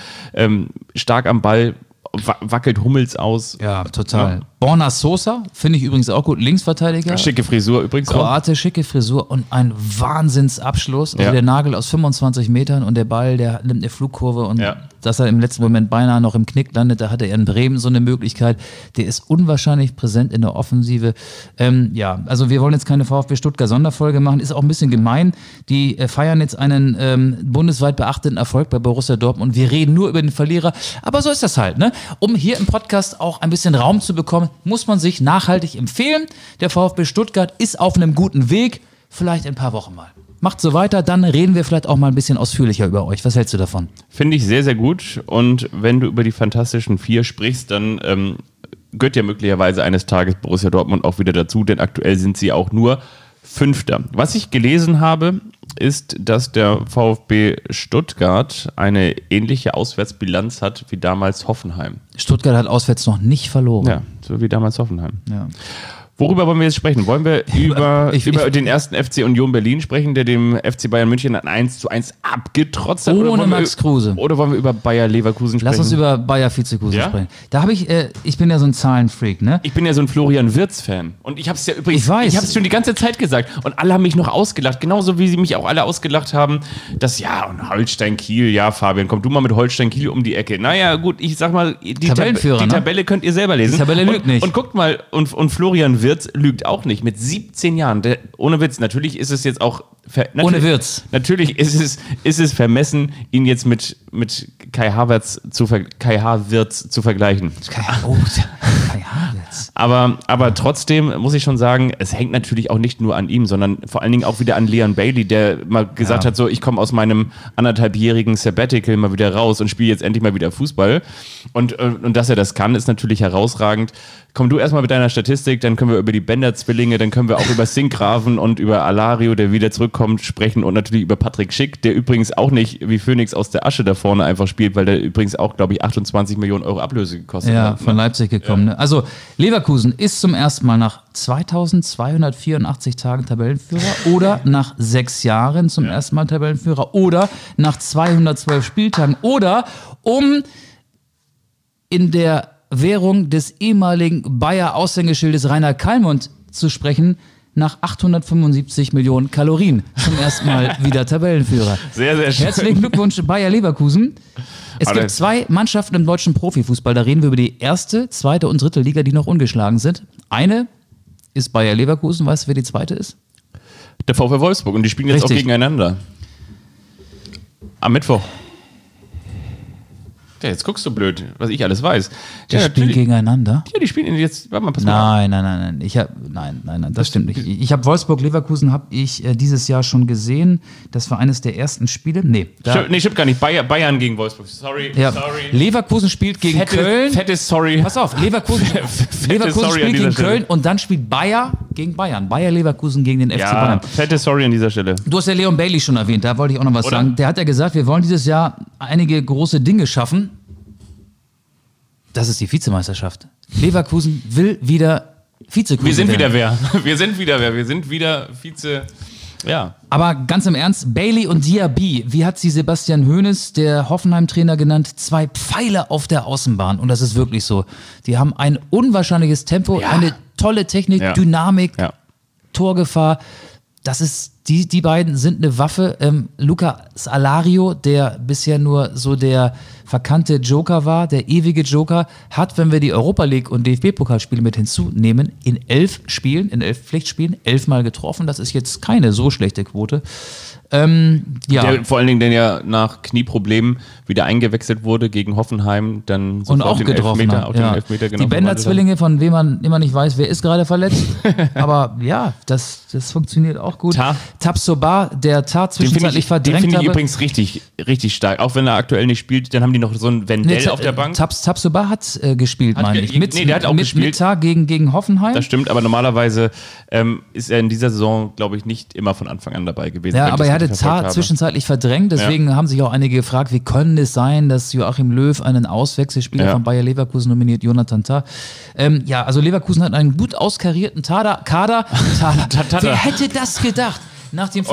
B: stark am Ball, wackelt Hummels aus.
C: Ja, total. Ja. Borna Sosa, finde ich übrigens auch gut, Linksverteidiger.
B: Schicke Frisur übrigens
C: Kroate, schicke Frisur und ein Wahnsinnsabschluss. Also der Nagel aus 25 Metern und der Ball, der nimmt eine Flugkurve und dass er im letzten Moment beinahe noch im Knick landet, da hatte er in Bremen so eine Möglichkeit. Der ist unwahrscheinlich präsent in der Offensive. Also wir wollen jetzt keine VfB Stuttgart Sonderfolge machen, ist auch ein bisschen gemein. Die feiern jetzt einen bundesweit beachteten Erfolg bei Borussia Dortmund und wir reden nur über den Verlierer. Aber so ist das halt, ne? Um hier im Podcast auch ein bisschen Raum zu bekommen, muss man sich nachhaltig empfehlen. Der VfB Stuttgart ist auf einem guten Weg. Vielleicht in ein paar Wochen mal. Macht so weiter, dann reden wir vielleicht auch mal ein bisschen ausführlicher über euch. Was hältst du davon?
B: Finde ich sehr, sehr gut. Und wenn du über die Fantastischen Vier sprichst, dann gehört ja möglicherweise eines Tages Borussia Dortmund auch wieder dazu, denn aktuell sind sie auch nur Fünfter. Was ich gelesen habe, ist, dass der VfB Stuttgart eine ähnliche Auswärtsbilanz hat wie damals Hoffenheim.
C: Stuttgart hat auswärts noch nicht verloren.
B: Ja, so wie damals Hoffenheim.
C: Ja.
B: Worüber wollen wir jetzt sprechen? Wollen wir über den ersten FC Union Berlin sprechen, der dem FC Bayern München ein 1:1 abgetrotzt hat?
C: Ohne Max Kruse.
B: Oder wollen wir über Bayer Leverkusen sprechen?
C: Lass uns über Bayer Vizekusen sprechen. Da habe ich bin ja so ein Zahlenfreak, ne?
B: Ich bin ja so ein Florian Wirtz-Fan. Und ich habe es ja übrigens, ich habe es schon die ganze Zeit gesagt. Und alle haben mich noch ausgelacht. Genauso wie sie mich auch alle ausgelacht haben, dass und Holstein Kiel, Fabian, komm du mal mit Holstein Kiel um die Ecke. Naja, gut, ich sag mal, die Tabelle könnt ihr selber lesen.
C: Die Tabelle lügt nicht.
B: Und guckt mal, und Florian Wirtz lügt auch nicht. Mit 17 Jahren. Ohne Witz, natürlich ist es jetzt auch...
C: Ohne Witz.
B: Natürlich ist es vermessen, ihn jetzt mit Kai Havertz zu vergleichen.
C: Kai Havertz.
B: Aber trotzdem muss ich schon sagen, es hängt natürlich auch nicht nur an ihm, sondern vor allen Dingen auch wieder an Leon Bailey, der mal gesagt hat, so, ich komme aus meinem 1,5-jährigen Sabbatical mal wieder raus und spiele jetzt endlich mal wieder Fußball. Und dass er das kann, ist natürlich herausragend. Komm du erstmal mit deiner Statistik, dann können wir über die Bender-Zwillinge, dann können wir auch über Sinkgraven und über Alario, der wieder zurückkommt, sprechen und natürlich über Patrick Schick, der übrigens auch nicht wie Phoenix aus der Asche da vorne einfach spielt, weil der übrigens auch, glaube ich, 28 Millionen Euro Ablöse gekostet hat.
C: Ja, von Leipzig gekommen. Ne? Also Leverkusen ist zum ersten Mal nach 2284 Tagen Tabellenführer oder nach 6 Jahren zum ersten Mal Tabellenführer oder nach 212 Spieltagen oder um in der Währung des ehemaligen Bayer-Aushängeschildes Rainer Kallmund zu sprechen, nach 875 Millionen Kalorien zum ersten Mal wieder Tabellenführer.
B: Sehr, sehr schön.
C: Herzlichen Glückwunsch, Bayer Leverkusen. Es gibt 2 Mannschaften im deutschen Profifußball, da reden wir über die erste, zweite und dritte Liga, die noch ungeschlagen sind. Eine ist Bayer Leverkusen, weißt du, wer die zweite ist?
B: Der VfL Wolfsburg und die spielen jetzt auch gegeneinander. Am Mittwoch. Ja, jetzt guckst du blöd, was ich alles weiß.
C: Die spielen gegeneinander?
B: Ja, die spielen jetzt. Warte mal, pass mal.
C: Nein. Nein, das stimmt nicht. Ich habe Wolfsburg-Leverkusen dieses Jahr schon gesehen. Das war eines der ersten Spiele.
B: Stimmt gar nicht. Bayern gegen Wolfsburg. Sorry.
C: Leverkusen spielt gegen Köln.
B: Fettes Sorry.
C: Pass auf, Leverkusen spielt gegen Köln und dann spielt Bayer gegen Bayern. Bayer Leverkusen gegen den FC Bayern.
B: Fettes Sorry an dieser Stelle.
C: Du hast ja Leon Bailey schon erwähnt, da wollte ich auch noch was sagen. Der hat ja gesagt, wir wollen dieses Jahr einige große Dinge schaffen. Das ist die Vizemeisterschaft. Leverkusen will wieder Vizegröße.
B: Wir sind wieder wer. Wir sind wieder Vize. Ja.
C: Aber ganz im Ernst, Bailey und Diaby, wie hat sie Sebastian Hoeneß, der Hoffenheim-Trainer, genannt? 2 Pfeile auf der Außenbahn. Und das ist wirklich so. Die haben ein unwahrscheinliches Tempo, eine tolle Technik, Dynamik, Torgefahr. Das ist, die beiden sind eine Waffe. Lucas Alario, der bisher nur so der verkannte Joker war, der ewige Joker, hat, wenn wir die Europa League und DFB-Pokalspiele mit hinzunehmen, in 11 Pflichtspielen 11 Mal getroffen. Das ist jetzt keine so schlechte Quote. Der,
B: vor allen Dingen, der ja nach Knieproblemen wieder eingewechselt wurde gegen Hoffenheim, dann
C: und auch getroffen hat. Die Bender-Zwillinge, von wem man immer nicht weiß, wer ist gerade verletzt. Aber ja, das funktioniert auch gut. Tabsoba, der zwischenzeitlich verdrängt habe.
B: Den finde ich übrigens richtig, richtig stark. Auch wenn er aktuell nicht spielt, dann haben die noch so ein Wendell auf der Bank.
C: Tabsoba hat gespielt, meine ich.
B: Der hat auch gespielt.
C: Mit Tar gegen Hoffenheim.
B: Das stimmt, aber normalerweise ist er in dieser Saison, glaube ich, nicht immer von Anfang an dabei gewesen.
C: Ja, aber er hatte Tar zwischenzeitlich verdrängt, deswegen haben sich auch einige gefragt, wie können es sein, dass Joachim Löw einen Auswechselspieler von Bayer Leverkusen nominiert, Jonathan Tah. Also Leverkusen hat einen gut auskarierten Kader. Wer hätte das gedacht? Nach dem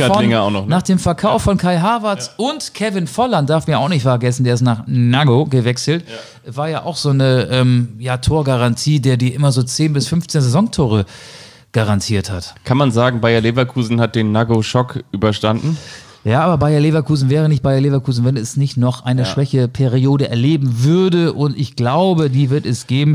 C: Verkauf von Kai Havertz und Kevin Volland, darf man auch nicht vergessen, der ist nach Nago gewechselt, war ja auch so eine Torgarantie, der die immer so 10 bis 15 Saisontore garantiert hat.
B: Kann man sagen, Bayer Leverkusen hat den Nago-Schock überstanden?
C: Ja, aber Bayer Leverkusen wäre nicht Bayer Leverkusen, wenn es nicht noch eine Schwächeperiode erleben würde, und ich glaube, die wird es geben.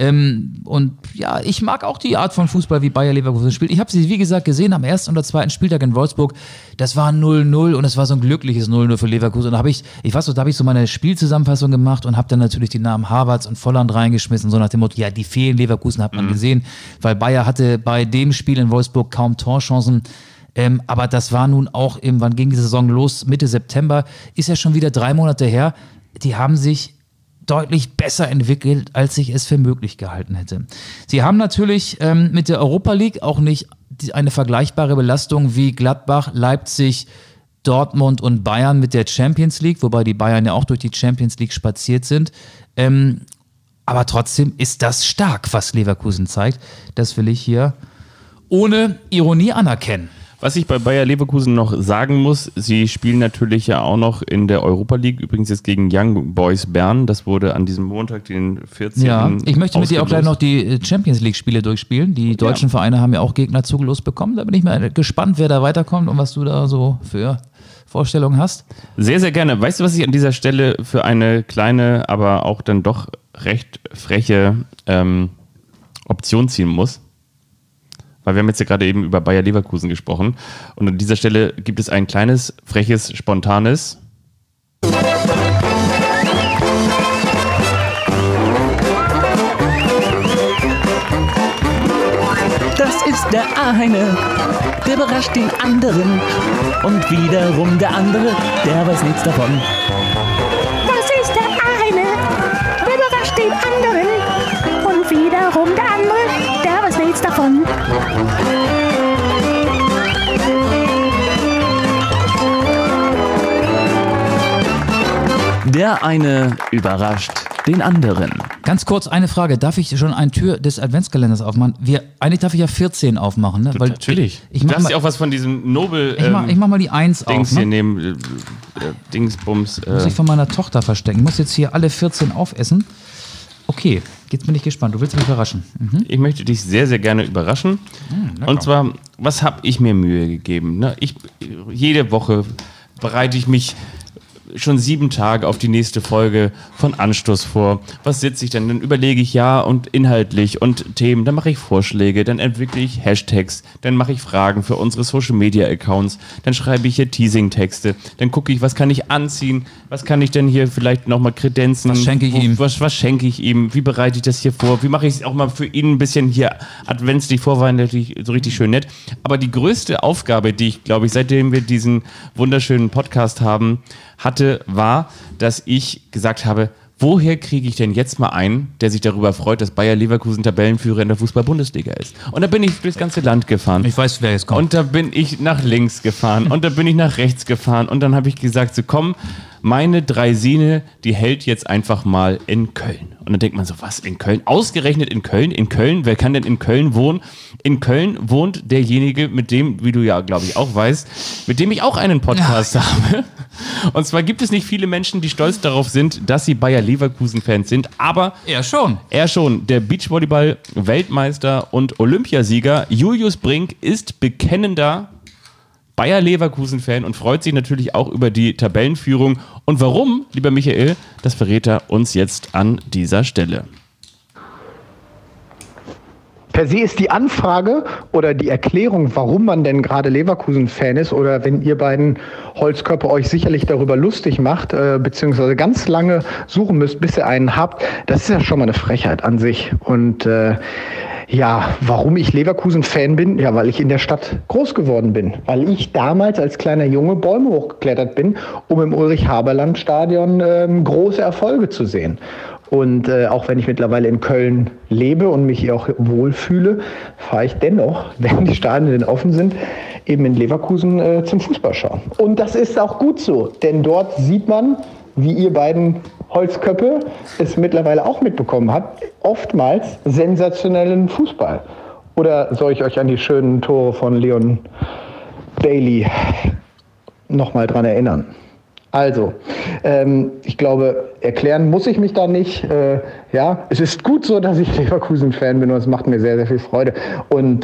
C: Ich mag auch die Art von Fußball, wie Bayer Leverkusen spielt. Ich habe sie, wie gesagt, gesehen am ersten oder zweiten Spieltag in Wolfsburg. Das war 0-0 und es war so ein glückliches 0-0 für Leverkusen. Und da habe ich so meine Spielzusammenfassung gemacht und habe dann natürlich die Namen Havertz und Volland reingeschmissen, so nach dem Motto, die fehlen Leverkusen, hat man gesehen, weil Bayer hatte bei dem Spiel in Wolfsburg kaum Torchancen. Aber das war nun auch wann ging die Saison los? Mitte September, ist ja schon wieder 3 Monate her. Die haben sich deutlich besser entwickelt, als ich es für möglich gehalten hätte. Sie haben natürlich mit der Europa League auch nicht eine vergleichbare Belastung wie Gladbach, Leipzig, Dortmund und Bayern mit der Champions League, wobei die Bayern ja auch durch die Champions League spaziert sind. Aber trotzdem ist das stark, was Leverkusen zeigt. Das will ich hier ohne Ironie anerkennen.
B: Was ich bei Bayer Leverkusen noch sagen muss, sie spielen natürlich ja auch noch in der Europa League, übrigens jetzt gegen Young Boys Bern. Das wurde an diesem Montag, den 14.
C: Ja, ich möchte mit dir auch gleich noch die Champions League Spiele durchspielen. Die deutschen Vereine haben ja auch Gegner zugelost bekommen. Da bin ich mal gespannt, wer da weiterkommt und was du da so für Vorstellungen hast.
B: Sehr, sehr gerne. Weißt du, was ich an dieser Stelle für eine kleine, aber auch dann doch recht freche Option ziehen muss? Weil wir haben jetzt ja gerade eben über Bayer Leverkusen gesprochen. Und an dieser Stelle gibt es ein kleines, freches, spontanes.
A: Das ist der eine, der überrascht den anderen. Und wiederum der andere, der weiß nichts davon.
D: Das ist der eine, der überrascht den anderen. Und wiederum der andere, der weiß nichts davon.
A: Der eine überrascht den anderen.
C: Ganz kurz eine Frage. Darf ich schon eine Tür des Adventskalenders aufmachen? Eigentlich darf ich ja 14 aufmachen, ne? Weil
B: natürlich. Du darfst ja auch was von diesem Nobel...
C: Ich mach mal die 1
B: Dings
C: auf. Ne?
B: hier nehmen. Dingsbums.
C: Muss ich von meiner Tochter verstecken. Ich muss jetzt hier alle 14 aufessen. Okay, jetzt bin ich gespannt. Du willst mich überraschen. Mhm.
B: Ich möchte dich sehr, sehr gerne überraschen. Und zwar, was habe ich mir Mühe gegeben? Ne? Jede Woche bereite ich mich schon 7 Tage auf die nächste Folge von Anstoß vor. Was sitze ich denn? Dann überlege ich und inhaltlich und Themen. Dann mache ich Vorschläge, dann entwickle ich Hashtags, dann mache ich Fragen für unsere Social-Media-Accounts, dann schreibe ich hier Teasing-Texte, dann gucke ich, was kann ich anziehen, was kann ich denn hier vielleicht nochmal kredenzen.
C: Was schenke ich ihm?
B: Was schenke ich ihm? Wie bereite ich das hier vor? Wie mache ich es auch mal für ihn ein bisschen hier adventslich, vorweihnachtlich, so richtig schön nett? Aber die größte Aufgabe, die ich, glaube ich, seitdem wir diesen wunderschönen Podcast haben, war, dass ich gesagt habe, woher kriege ich denn jetzt mal einen, der sich darüber freut, dass Bayer Leverkusen Tabellenführer in der Fußball-Bundesliga ist? Und da bin ich durchs ganze Land gefahren.
C: Ich weiß, wer jetzt kommt.
B: Und da bin ich nach links gefahren und da bin ich nach rechts gefahren und dann habe ich gesagt, so komm, meine Draisine, die hält jetzt einfach mal in Köln. Und dann denkt man so, was, in Köln? Ausgerechnet in Köln? In Köln? Wer kann denn in Köln wohnen? In Köln wohnt derjenige, mit dem, wie du ja, glaube ich, auch weißt, mit dem ich auch einen Podcast habe. Und zwar gibt es nicht viele Menschen, die stolz darauf sind, dass sie Bayer Leverkusen-Fans sind, aber
C: er schon.
B: Der Beachvolleyball-Weltmeister und Olympiasieger Julius Brink ist bekennender Bayer Leverkusen-Fan und freut sich natürlich auch über die Tabellenführung. Und warum, lieber Michael, das verrät er uns jetzt an dieser Stelle.
E: Per se ist die Anfrage oder die Erklärung, warum man denn gerade Leverkusen-Fan ist, oder wenn ihr beiden Holzköpfe euch sicherlich darüber lustig macht, beziehungsweise ganz lange suchen müsst, bis ihr einen habt, das ist ja schon mal eine Frechheit an sich. Und warum ich Leverkusen-Fan bin? Ja, weil ich in der Stadt groß geworden bin. Weil ich damals als kleiner Junge Bäume hochgeklettert bin, um im Ulrich-Haberland-Stadion große Erfolge zu sehen. Und auch wenn ich mittlerweile in Köln lebe und mich hier auch wohlfühle, fahre ich dennoch, wenn die Stadien denn offen sind, eben in Leverkusen zum Fußball schauen. Und das ist auch gut so, denn dort sieht man, wie ihr beiden Holzköpfe es mittlerweile auch mitbekommen habt, oftmals sensationellen Fußball. Oder soll ich euch an die schönen Tore von Leon Bailey nochmal dran erinnern? Also, ich glaube, erklären muss ich mich da nicht. Es ist gut so, dass ich Leverkusen-Fan bin und es macht mir sehr, sehr viel Freude. Und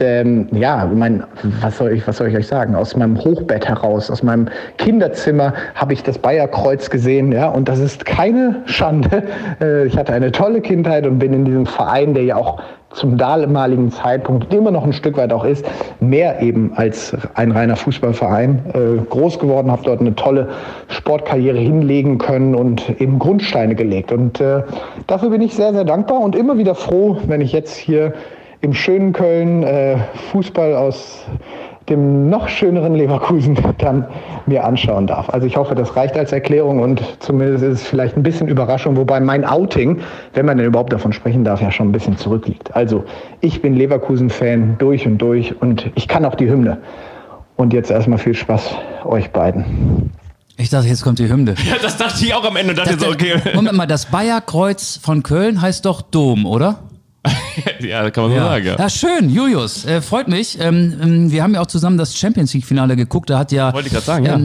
E: was soll ich euch sagen? Aus meinem Hochbett heraus, aus meinem Kinderzimmer habe ich das Bayer-Kreuz gesehen. Ja, und das ist keine Schande. Ich hatte eine tolle Kindheit und bin in diesem Verein, der ja auch zum damaligen Zeitpunkt immer noch ein Stück weit auch ist, mehr eben als ein reiner Fußballverein groß geworden, habe dort eine tolle Sportkarriere hinlegen können und eben Grundsteine gelegt. Und dafür bin ich sehr, sehr dankbar und immer wieder froh, wenn ich jetzt hier im schönen Köln Fußball aus dem noch schöneren Leverkusen dann mir anschauen darf. Also ich hoffe, das reicht als Erklärung und zumindest ist es vielleicht ein bisschen Überraschung, wobei mein Outing, wenn man denn überhaupt davon sprechen darf, ja schon ein bisschen zurückliegt. Also ich bin Leverkusen-Fan durch und durch und ich kann auch die Hymne. Und jetzt erstmal viel Spaß euch beiden.
C: Ich dachte, jetzt kommt die Hymne.
B: Ja, das dachte ich auch am Ende. Okay.
C: Moment mal, das Bayer-Kreuz von Köln heißt doch Dom, oder?
B: Ja, kann man so sagen, ja.
C: Ja, schön, Julius, freut mich. Wir haben ja auch zusammen das Champions-League-Finale geguckt. Da hat ja,
B: wollte ich gerade sagen, ja.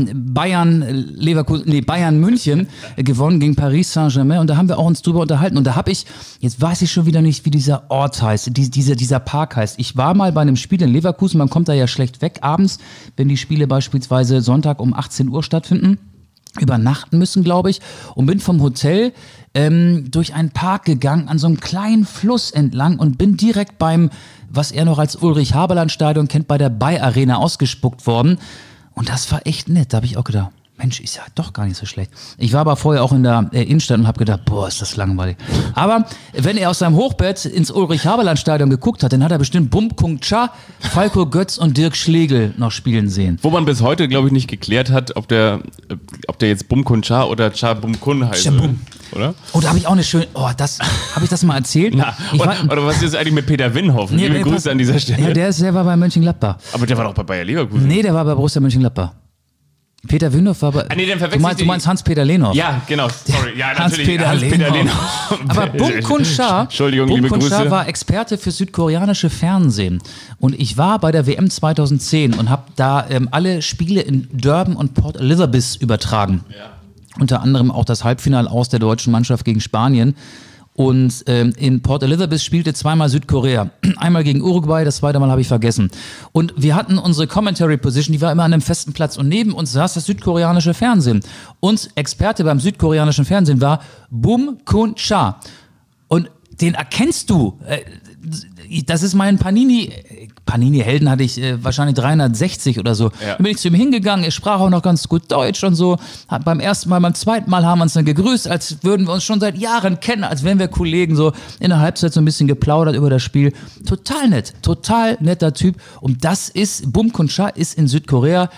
C: Bayern München gewonnen gegen Paris Saint-Germain und da haben wir auch uns drüber unterhalten. Und da habe ich, jetzt weiß ich schon wieder nicht, wie dieser Ort heißt, dieser Park heißt. Ich war mal bei einem Spiel in Leverkusen, man kommt da ja schlecht weg abends, wenn die Spiele beispielsweise Sonntag um 18 Uhr stattfinden. Übernachten müssen, glaube ich, und bin vom Hotel durch einen Park gegangen, an so einem kleinen Fluss entlang und bin direkt beim, was er noch als Ulrich-Haberland-Stadion kennt, bei der Bay-Arena ausgespuckt worden. Und das war echt nett. Da habe ich auch gedacht, Mensch, ist ja doch gar nicht so schlecht. Ich war aber vorher auch in der Innenstadt und habe gedacht, boah, ist das langweilig. Aber wenn er aus seinem Hochbett ins Ulrich-Haberland-Stadion geguckt hat, dann hat er bestimmt Bum Kung Cha, Falco Götz und Dirk Schlegel noch spielen sehen.
B: Wo man bis heute, glaube ich, nicht geklärt hat, ob der jetzt Bum Kung Cha oder Cha Bum Kun heißt. Oder?
C: Oh, da habe ich auch eine schöne. Oh, habe ich das mal erzählt?
B: Oder was ist eigentlich mit Peter Winhoff?
C: Nee,
B: Liebe Grüße an dieser Stelle.
C: Ja, der war bei Mönchengladbach.
B: Aber der war doch bei Bayer Leverkusen.
C: Nee, der war bei Borussia Mönchengladbach. Peter Wündorf war aber. Du meinst Hans-Peter Lehnhoff.
B: Ja, genau. Sorry. Ja, natürlich.
C: Hans-Peter Lehnhoff. Aber Bum-Kun Cha,
B: Entschuldigung, liebe Grüße.
C: war Experte für südkoreanische Fernsehen. Und ich war bei der WM 2010 und habe da alle Spiele in Durban und Port Elizabeth übertragen. Ja. Unter anderem auch das Halbfinale aus der deutschen Mannschaft gegen Spanien. Und in Port Elizabeth spielte zweimal Südkorea. Einmal gegen Uruguay, das zweite Mal habe ich vergessen. Und wir hatten unsere Commentary Position, die war immer an einem festen Platz. Und neben uns saß das südkoreanische Fernsehen. Und Experte beim südkoreanischen Fernsehen war Bum-Kun Cha. Und den erkennst du. Das ist mein Panini-Helden hatte ich wahrscheinlich 360 oder so. Ja. Dann bin ich zu ihm hingegangen, er sprach auch noch ganz gut Deutsch und so. Beim zweiten Mal haben wir uns dann gegrüßt, als würden wir uns schon seit Jahren kennen, als wären wir Kollegen, so in der Halbzeit so ein bisschen geplaudert über das Spiel. Total nett, total netter Typ. Und das ist, Bum-Kun Cha ist in Südkorea,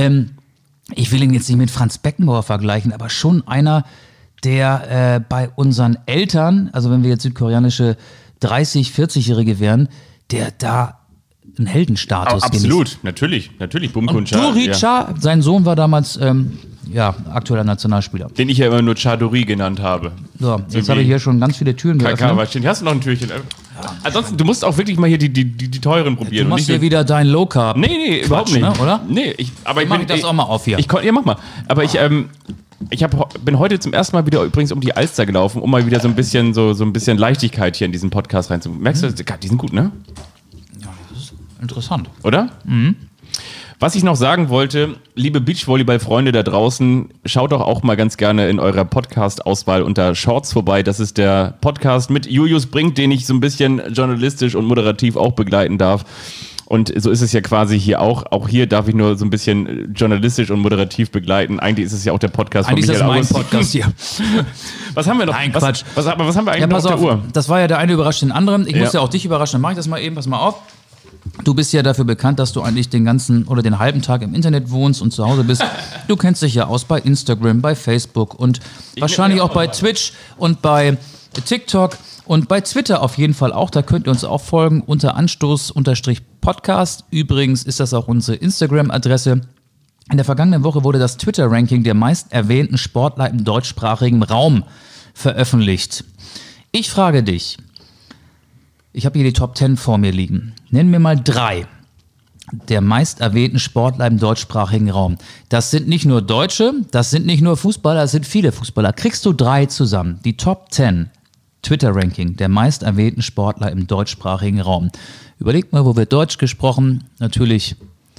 C: ich will ihn jetzt nicht mit Franz Beckenbauer vergleichen, aber schon einer, der bei unseren Eltern, also wenn wir jetzt südkoreanische 30-, 40-Jährige wären, der da einen Heldenstatus
B: absolut, natürlich, Bum-Kun Cha.
C: Duri Cha, sein Sohn war damals aktueller Nationalspieler.
B: Den ich ja immer nur Chadori genannt habe.
C: So, jetzt habe ich hier schon ganz viele Türen geöffnet.
B: Hast du noch ein Türchen? Ja. Ansonsten, du musst auch wirklich mal hier die teuren probieren.
C: Du machst hier wieder dein Low Carb.
B: Nee, überhaupt nicht.
C: Ne, oder?
B: Nee,
C: aber ich mach das auch mal auf hier.
B: Ja, mach mal. Aber ich bin heute zum ersten Mal wieder übrigens um die Alster gelaufen, um mal wieder so ein bisschen Leichtigkeit hier in diesen Podcast reinzubringen. Merkst du, die sind gut, ne?
C: Ja, das ist interessant.
B: Oder? Mhm. Was ich noch sagen wollte, liebe Beachvolleyball-Freunde da draußen, schaut doch auch mal ganz gerne in eurer Podcast-Auswahl unter Shorts vorbei. Das ist der Podcast mit Julius Brink, den ich so ein bisschen journalistisch und moderativ auch begleiten darf. Und so ist es ja quasi hier auch. Auch hier darf ich nur so ein bisschen journalistisch und moderativ begleiten. Eigentlich ist es ja auch der Podcast von Michael August.
C: Eigentlich ist das mein Podcast hier.
B: Was haben wir noch?
C: Nein, Quatsch.
B: Was haben wir eigentlich noch auf der Uhr?
C: Das war ja der eine überrascht den anderen. Ich muss ja auch dich überraschen. Dann mache ich das mal eben. Pass mal auf. Du bist ja dafür bekannt, dass du eigentlich den ganzen oder den halben Tag im Internet wohnst und zu Hause bist. Du kennst dich ja aus bei Instagram, bei Facebook und wahrscheinlich auch bei Twitch und bei TikTok. Und bei Twitter auf jeden Fall auch, da könnt ihr uns auch folgen, unter Anstoß_Podcast. Übrigens ist das auch unsere Instagram-Adresse. In der vergangenen Woche wurde das Twitter-Ranking der meist erwähnten Sportler im deutschsprachigen Raum veröffentlicht. Ich frage dich, ich habe hier die Top 10 vor mir liegen. Nenn mir mal 3 der meist erwähnten Sportler im deutschsprachigen Raum. Das sind nicht nur Deutsche, das sind nicht nur Fußballer, das sind viele Fußballer. Kriegst du 3 zusammen, die Top 10 Twitter-Ranking der meist erwähnten Sportler im deutschsprachigen Raum. Überlegt mal, wo wird Deutsch gesprochen? Natürlich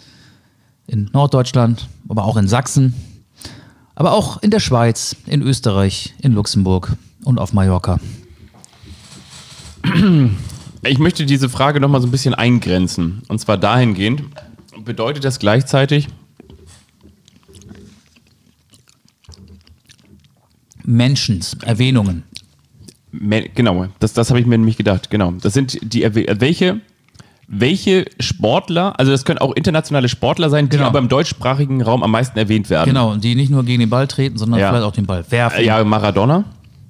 C: in Norddeutschland, aber auch in Sachsen, aber auch in der Schweiz, in Österreich, in Luxemburg und auf Mallorca.
B: Ich möchte diese Frage noch mal so ein bisschen eingrenzen. Und zwar dahingehend, bedeutet das gleichzeitig
C: Menschens, Erwähnungen.
B: Genau, das habe ich mir nämlich gedacht, genau. Das sind die welche Sportler, also das können auch internationale Sportler sein, die aber im deutschsprachigen Raum am meisten erwähnt werden.
C: Genau, die nicht nur gegen den Ball treten, sondern vielleicht auch den Ball werfen.
B: Ja, Maradona?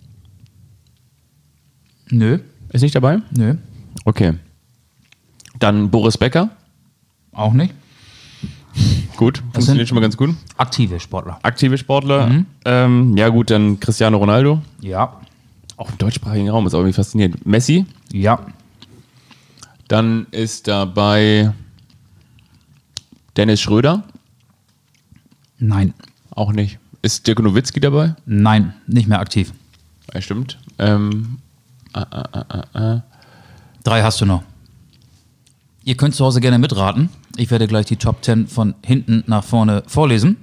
C: Nö.
B: Ist nicht dabei?
C: Nö.
B: Okay. Dann Boris Becker?
C: Auch nicht.
B: Gut, funktioniert schon mal ganz gut.
C: Aktive Sportler.
B: Ja gut, dann Cristiano Ronaldo?
C: Ja.
B: Auch im deutschsprachigen Raum, ist auch irgendwie faszinierend. Messi?
C: Ja.
B: Dann ist dabei Dennis Schröder?
C: Nein.
B: Auch nicht. Ist Dirk Nowitzki dabei?
C: Nein, nicht mehr aktiv.
B: Ja, stimmt.
C: 3 hast du noch. Ihr könnt zu Hause gerne mitraten. Ich werde gleich die Top 10 von hinten nach vorne vorlesen.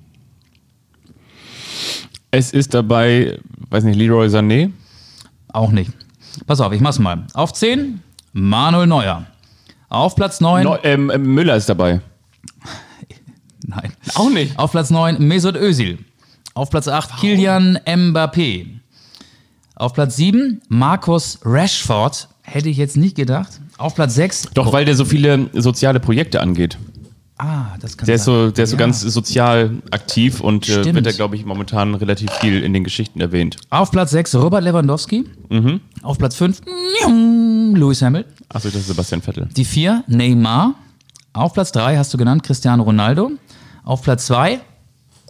B: Es ist dabei, weiß nicht, Leroy Sané?
C: Auch nicht. Pass auf, ich mach's mal. Auf 10, Manuel Neuer. Auf Platz 9...
B: Müller ist dabei.
C: Nein.
B: Auch nicht.
C: Auf Platz 9, Mesut Özil. Auf Platz 8, Kylian Mbappé. Auf Platz 7, Marcus Rashford. Hätte ich jetzt nicht gedacht. Auf Platz 6...
B: Doch, weil der so viele soziale Projekte angeht.
C: Das kann
B: der sein. Der ist so ganz sozial aktiv und wird da, glaube ich, momentan relativ viel in den Geschichten erwähnt.
C: Auf Platz 6 Robert Lewandowski. Mhm. Auf Platz 5 Lewis Hamilton.
B: Achso, das ist Sebastian Vettel.
C: Die 4 Neymar. Auf Platz 3 hast du genannt Cristiano Ronaldo. Auf Platz 2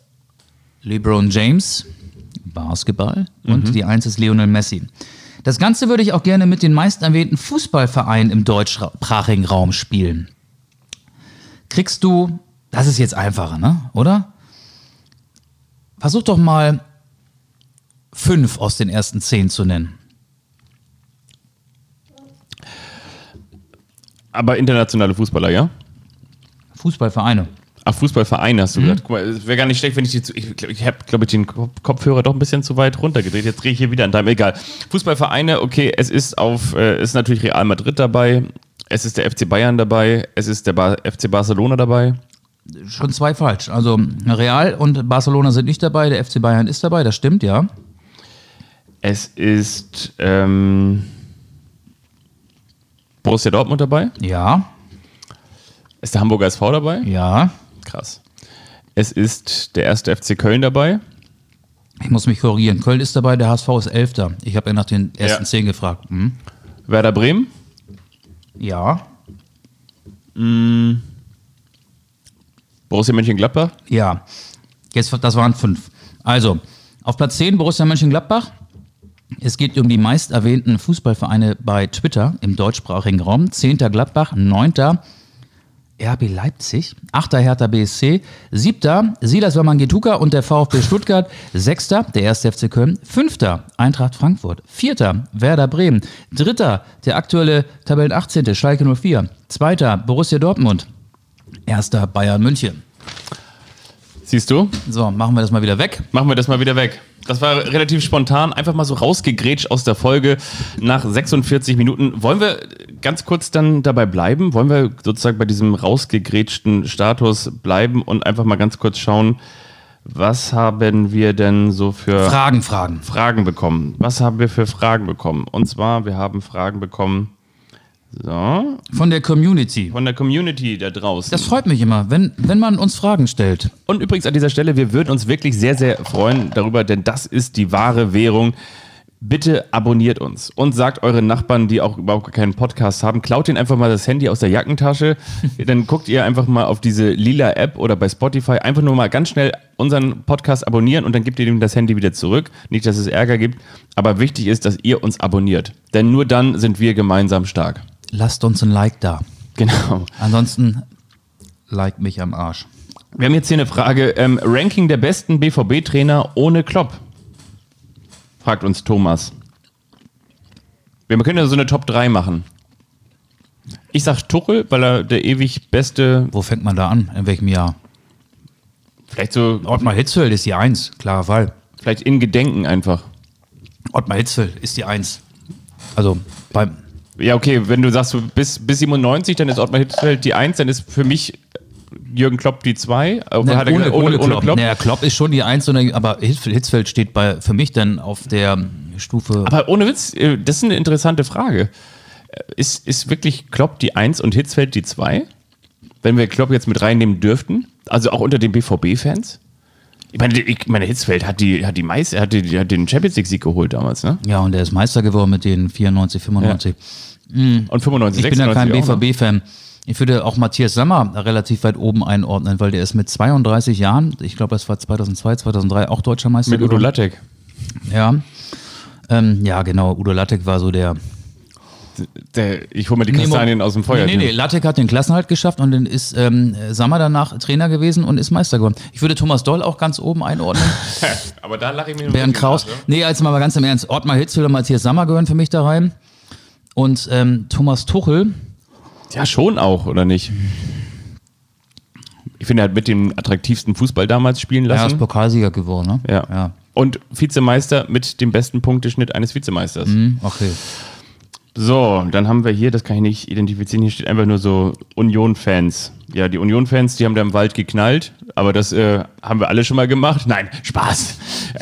C: LeBron James, Basketball, und die 1 ist Lionel Messi. Das Ganze würde ich auch gerne mit den meist erwähnten Fußballvereinen im deutschsprachigen Raum spielen. Kriegst du, das ist jetzt einfacher, ne? Oder? Versuch doch mal 5 aus den ersten 10 zu nennen.
B: Aber internationale Fußballer, ja?
C: Fußballvereine.
B: Ach, Fußballvereine hast du gesagt. Guck mal, es wäre gar nicht schlecht, wenn ich habe, glaube ich, den Kopfhörer doch ein bisschen zu weit runtergedreht. Jetzt drehe ich hier wieder an deinem. Egal. Fußballvereine, okay, es ist ist natürlich Real Madrid dabei, es ist der FC Bayern dabei, es ist der FC Barcelona dabei.
C: Schon 2 falsch. Also Real und Barcelona sind nicht dabei, der FC Bayern ist dabei, das stimmt, ja.
B: Es ist Borussia Dortmund dabei.
C: Ja.
B: Ist der Hamburger SV dabei?
C: Ja.
B: Krass. Es ist der 1. FC Köln dabei.
C: Ich muss mich korrigieren. Köln ist dabei, der HSV ist 11. Ich habe ja nach den ersten 10 gefragt.
B: Werder Bremen?
C: Ja.
B: Borussia Mönchengladbach?
C: Ja. Das waren 5. Also, auf Platz 10 Borussia Mönchengladbach. Es geht um die meist erwähnten Fußballvereine bei Twitter im deutschsprachigen Raum. 10. Gladbach, 9. RB Leipzig, 8. Hertha BSC, 7. Silas Wamangituka und der VfB Stuttgart, 6. der 1. FC Köln, 5. Eintracht Frankfurt, 4. Werder Bremen, 3. der aktuelle Tabellen 18. Schalke 04, 2. Borussia Dortmund, 1. Bayern München.
B: Siehst du?
C: So, machen wir das mal wieder weg.
B: Das war relativ spontan, einfach mal so rausgegrätscht aus der Folge nach 46 Minuten. Wollen wir ganz kurz dann dabei bleiben? Wollen wir sozusagen bei diesem rausgegrätschten Status bleiben und einfach mal ganz kurz schauen, was haben wir denn so für Fragen bekommen? Was haben wir für Fragen bekommen? Und zwar, wir haben Fragen bekommen
C: von der Community.
B: Von der Community da draußen.
C: Das freut mich immer, wenn man uns Fragen stellt.
B: Und übrigens an dieser Stelle, wir würden uns wirklich sehr, sehr freuen darüber, denn das ist die wahre Währung. Bitte abonniert uns und sagt euren Nachbarn, die auch überhaupt keinen Podcast haben, klaut ihnen einfach mal das Handy aus der Jackentasche. Dann guckt ihr einfach mal auf diese lila App oder bei Spotify, einfach nur mal ganz schnell unseren Podcast abonnieren und dann gebt ihr ihm das Handy wieder zurück. Nicht, dass es Ärger gibt, aber wichtig ist, dass ihr uns abonniert. Denn nur dann sind wir gemeinsam stark.
C: Lasst uns ein Like da.
B: Genau.
C: Ansonsten like mich am Arsch.
B: Wir haben jetzt hier eine Frage. Ranking der besten BVB-Trainer ohne Klopp. Fragt uns Thomas. Wir können ja so eine Top 3 machen. Ich sag Tuchel, weil er der ewig beste...
C: Wo fängt man da an? In welchem Jahr?
B: Vielleicht so...
C: Ottmar Hitzfeld ist die 1, klarer Fall.
B: Vielleicht in Gedenken einfach.
C: Ottmar Hitzfeld ist die 1. Also beim...
B: Ja, okay, wenn du sagst, bis 97, dann ist Ottmar Hitzfeld die 1, dann ist für mich Jürgen Klopp die 2.
C: Ohne Klopp. Naja, Klopp ist schon die 1, aber Hitzfeld steht für mich dann auf der Stufe...
B: Aber ohne Witz, das ist eine interessante Frage. Ist wirklich Klopp die 1 und Hitzfeld die 2? Wenn wir Klopp jetzt mit reinnehmen dürften? Also auch unter den BVB-Fans? Ich meine, Hitzfeld hat den Champions League-Sieg geholt damals, ne?
C: Ja, und er ist Meister geworden mit den 94, 95.
B: Ja. Und 95,
C: ich bin ja kein BVB-Fan. Ich würde auch Matthias Sammer relativ weit oben einordnen, weil der ist mit 32 Jahren, ich glaube, das war 2002, 2003, auch deutscher Meister
B: mit
C: geworden.
B: Udo Lattek.
C: Ja. Ja, genau, Udo Lattek war so der
B: ich hole mir die Kastanien aus dem Feuer.
C: Nee, Lattek hat den Klassenhalt geschafft und dann ist Sammer danach Trainer gewesen und ist Meister geworden. Ich würde Thomas Doll auch ganz oben einordnen.
B: Aber da lache ich mir nur
C: Bernd Kraus. Nee, jetzt mal ganz im Ernst. Ottmar Hitzfeld und Matthias Sammer gehören für mich da rein. Und Thomas Tuchel.
B: Ja, schon auch, oder nicht? Ich finde, er hat mit dem attraktivsten Fußball damals spielen lassen.
C: Er ist Pokalsieger geworden, ne?
B: Ja. Und Vizemeister mit dem besten Punkteschnitt eines Vizemeisters.
C: Okay.
B: So, dann haben wir hier, das kann ich nicht identifizieren, hier steht einfach nur so Union-Fans. Ja, die Union-Fans, die haben da im Wald geknallt, aber das haben wir alle schon mal gemacht. Nein, Spaß.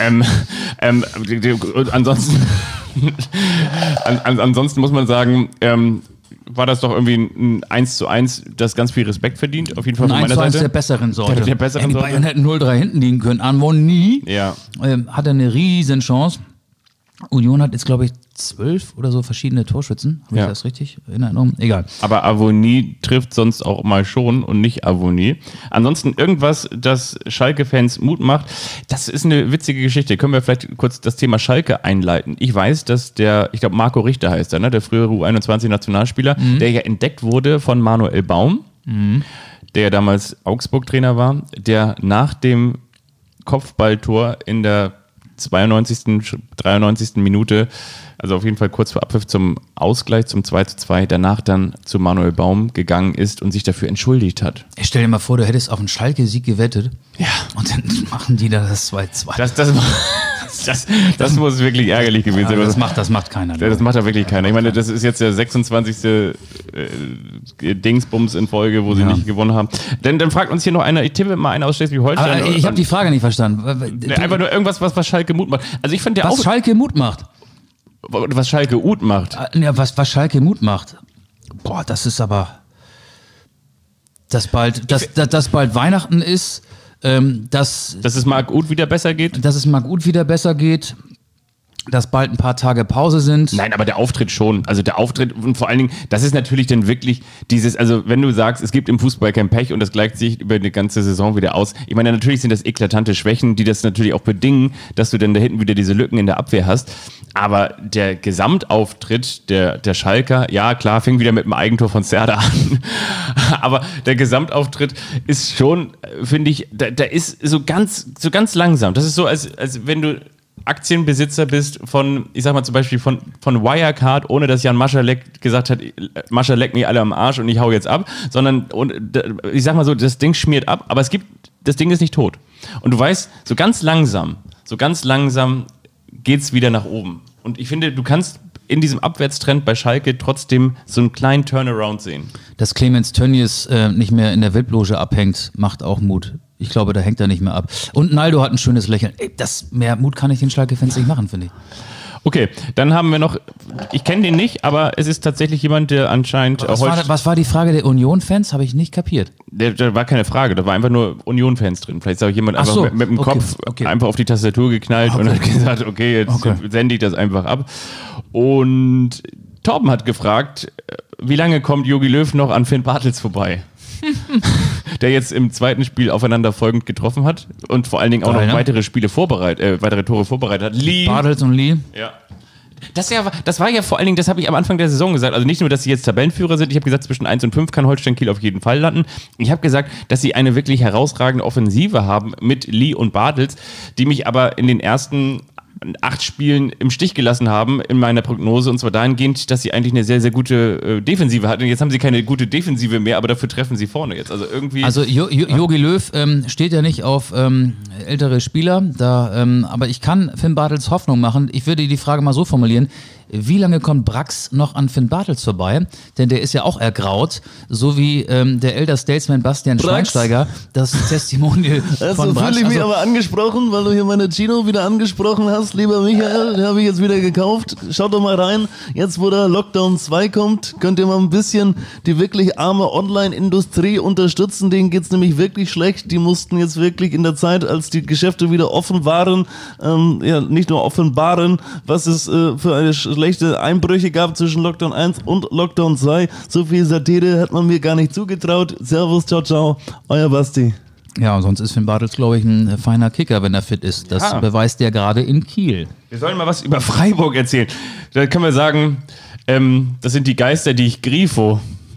B: Ansonsten, ansonsten muss man sagen, war das doch irgendwie ein 1:1, das ganz viel Respekt verdient, auf jeden Fall von meiner Seite.
C: 1:1 der besseren Sorte.
B: Der besseren
C: die
B: Sorte.
C: Bayern hätten 0:3 hinten liegen können. Anwon nie
B: ja.
C: hatte eine riesen Chance. Union hat jetzt, glaube ich, 12 oder so verschiedene Torschützen. Habe ich das richtig in Erinnerung? Egal.
B: Aber Avonie trifft sonst auch mal schon und nicht Avonie. Ansonsten irgendwas, das Schalke-Fans Mut macht. Das ist eine witzige Geschichte. Können wir vielleicht kurz das Thema Schalke einleiten? Ich weiß, dass ich glaube Marco Richter heißt er, ne? Der frühere U21-Nationalspieler, der ja entdeckt wurde von Manuel Baum, der ja damals Augsburg-Trainer war, der nach dem Kopfballtor in der 92., 93. Minute, also auf jeden Fall kurz vor Abpfiff zum Ausgleich, zum 2:2, danach dann zu Manuel Baum gegangen ist und sich dafür entschuldigt hat.
C: Ich stell dir mal vor, du hättest auf einen Schalke-Sieg gewettet. Ja. Und dann machen die da das 2:2.
B: Das muss wirklich ärgerlich gewesen sein.
C: Das macht keiner.
B: Das macht ja wirklich keiner. Ich meine, das ist jetzt der 26. Dingsbums in Folge, wo sie nicht gewonnen haben. Dann fragt uns hier noch einer, ich tippe mal einer aus Schleswig-Holstein.
C: Ich habe die Frage nicht verstanden.
B: Einfach nur irgendwas, was Schalke Mut macht. Also ich fand
C: Schalke Mut macht?
B: Was Schalke Mut macht?
C: Ja, was Schalke Mut macht? Boah, das ist aber... Dass bald Weihnachten ist... dass
B: es Marc Uth wieder besser geht?
C: Dass bald ein paar Tage Pause sind.
B: Nein, aber der Auftritt schon. Also der Auftritt und vor allen Dingen, das ist natürlich dann wirklich dieses, also wenn du sagst, es gibt im Fußball kein Pech und das gleicht sich über eine ganze Saison wieder aus. Ich meine, natürlich sind das eklatante Schwächen, die das natürlich auch bedingen, dass du dann da hinten wieder diese Lücken in der Abwehr hast. Aber der Gesamtauftritt der Schalker, ja klar, fing wieder mit dem Eigentor von Serdar an. Aber der Gesamtauftritt ist schon, finde ich, da ist so ganz langsam. Das ist so, als wenn du Aktienbesitzer bist von, ich sag mal zum Beispiel von Wirecard, ohne dass Jan Maschalek gesagt hat, Mascha leckt mich alle am Arsch und ich hau jetzt ab, sondern, ich sag mal so, das Ding schmiert ab, aber das Ding ist nicht tot. Und du weißt, so ganz langsam geht's wieder nach oben. Und ich finde, du kannst in diesem Abwärtstrend bei Schalke trotzdem so einen kleinen Turnaround sehen.
C: Dass Clemens Tönnies nicht mehr in der VIP-Loge abhängt, macht auch Mut. Ich glaube, da hängt er nicht mehr ab. Und Naldo hat ein schönes Lächeln. Mehr Mut kann ich den Schalke-Fans nicht machen, finde ich.
B: Okay, dann haben wir noch, ich kenne den nicht, aber es ist tatsächlich jemand, der anscheinend...
C: Was war die Frage der Union-Fans? Habe ich nicht kapiert.
B: Da war keine Frage, da war einfach nur Union-Fans drin. Vielleicht habe ich jemand einfach mit dem Kopf einfach auf die Tastatur geknallt und hat gesagt, okay, jetzt sende ich das einfach ab. Und Torben hat gefragt, wie lange kommt Jogi Löw noch an Finn Bartels vorbei? Der jetzt im zweiten Spiel aufeinanderfolgend getroffen hat und vor allen Dingen auch noch weitere Tore vorbereitet hat.
C: Bartels und Lee.
B: Ja. Das war ja vor allen Dingen, das habe ich am Anfang der Saison gesagt, also nicht nur, dass sie jetzt Tabellenführer sind, ich habe gesagt, zwischen 1 und 5 kann Holstein Kiel auf jeden Fall landen. Ich habe gesagt, dass sie eine wirklich herausragende Offensive haben mit Lee und Bartels, die mich aber in den ersten 8 Spielen im Stich gelassen haben in meiner Prognose, und zwar dahingehend, dass sie eigentlich eine sehr, sehr gute Defensive hatten. Jetzt haben sie keine gute Defensive mehr, aber dafür treffen sie vorne jetzt. Also irgendwie.
C: Also Jogi Löw steht ja nicht auf ältere Spieler, aber ich kann Finn Bartels Hoffnung machen. Ich würde die Frage mal so formulieren: Wie lange kommt Brax noch an Finn Bartels vorbei? Denn der ist ja auch ergraut, so wie der Elder Statesman Bastian Schweinsteiger das Testimonial von Brax.
F: Also fühle ich mich aber angesprochen, weil du hier meine Gino wieder angesprochen hast. Lieber Michael, den habe ich jetzt wieder gekauft. Schaut doch mal rein. Jetzt, wo der Lockdown 2 kommt, könnt ihr mal ein bisschen die wirklich arme Online-Industrie unterstützen. Denen geht es nämlich wirklich schlecht. Die mussten jetzt wirklich in der Zeit, als die Geschäfte wieder offen waren, nicht nur offenbaren, was es für eine schlechte Einbrüche gab zwischen Lockdown 1 und Lockdown 2. So viel Satire hat man mir gar nicht zugetraut. Servus, ciao, ciao, euer Basti.
C: Ja, und sonst ist Finn Bartels, glaube ich, ein feiner Kicker, wenn er fit ist. Das beweist er gerade in Kiel.
B: Wir sollen mal was über Freiburg erzählen. Da können wir sagen, das sind die Geister, die ich grifo.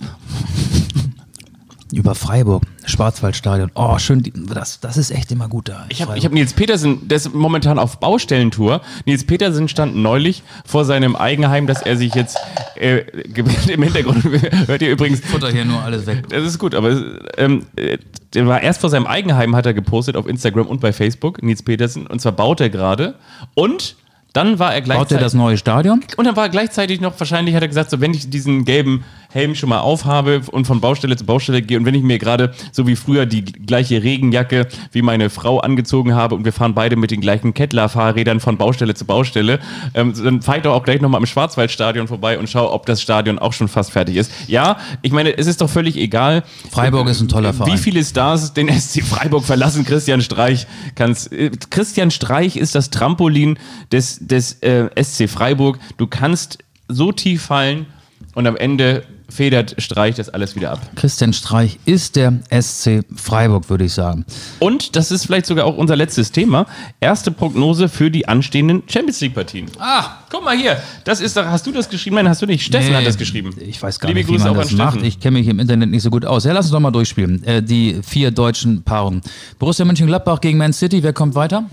C: Über Freiburg, Schwarzwaldstadion. Oh, schön, das ist echt immer gut da.
B: Ich hab Nils Petersen, der ist momentan auf Baustellentour. Nils Petersen stand neulich vor seinem Eigenheim, dass er sich jetzt im Hintergrund, hört ihr übrigens...
C: Futter hier nur alles weg.
B: Das ist gut, aber der war erst vor seinem Eigenheim, hat er gepostet auf Instagram und bei Facebook, Nils Petersen, und zwar baut er gerade und... Dann war er gleichzeitig...
C: Baut er das neue Stadion?
B: Und dann war er gleichzeitig noch, wahrscheinlich hat er gesagt, so wenn ich diesen gelben Helm schon mal aufhabe und von Baustelle zu Baustelle gehe und wenn ich mir gerade so wie früher die gleiche Regenjacke wie meine Frau angezogen habe und wir fahren beide mit den gleichen Kettler-Fahrrädern von Baustelle zu Baustelle, dann fahre ich doch auch gleich nochmal im Schwarzwaldstadion vorbei und schaue, ob das Stadion auch schon fast fertig ist. Ja, ich meine, es ist doch völlig egal.
C: Freiburg ist ein toller Verein.
B: Wie viele Stars den SC Freiburg verlassen, Christian Streich Christian Streich ist das Trampolin des SC Freiburg. Du kannst so tief fallen und am Ende federt Streich das alles wieder ab.
C: Christian Streich ist der SC Freiburg, würde ich sagen.
B: Und das ist vielleicht sogar auch unser letztes Thema. Erste Prognose für die anstehenden Champions-League-Partien. Guck mal hier. Das ist doch, hast du das geschrieben? Nein, hast du nicht. Steffen hat das geschrieben.
C: Ich weiß gar nicht, wie man das macht. Ich kenne mich im Internet nicht so gut aus. Ja, lass uns doch mal durchspielen. Die 4 deutschen Paarungen. Borussia Mönchengladbach gegen Man City. Wer kommt weiter?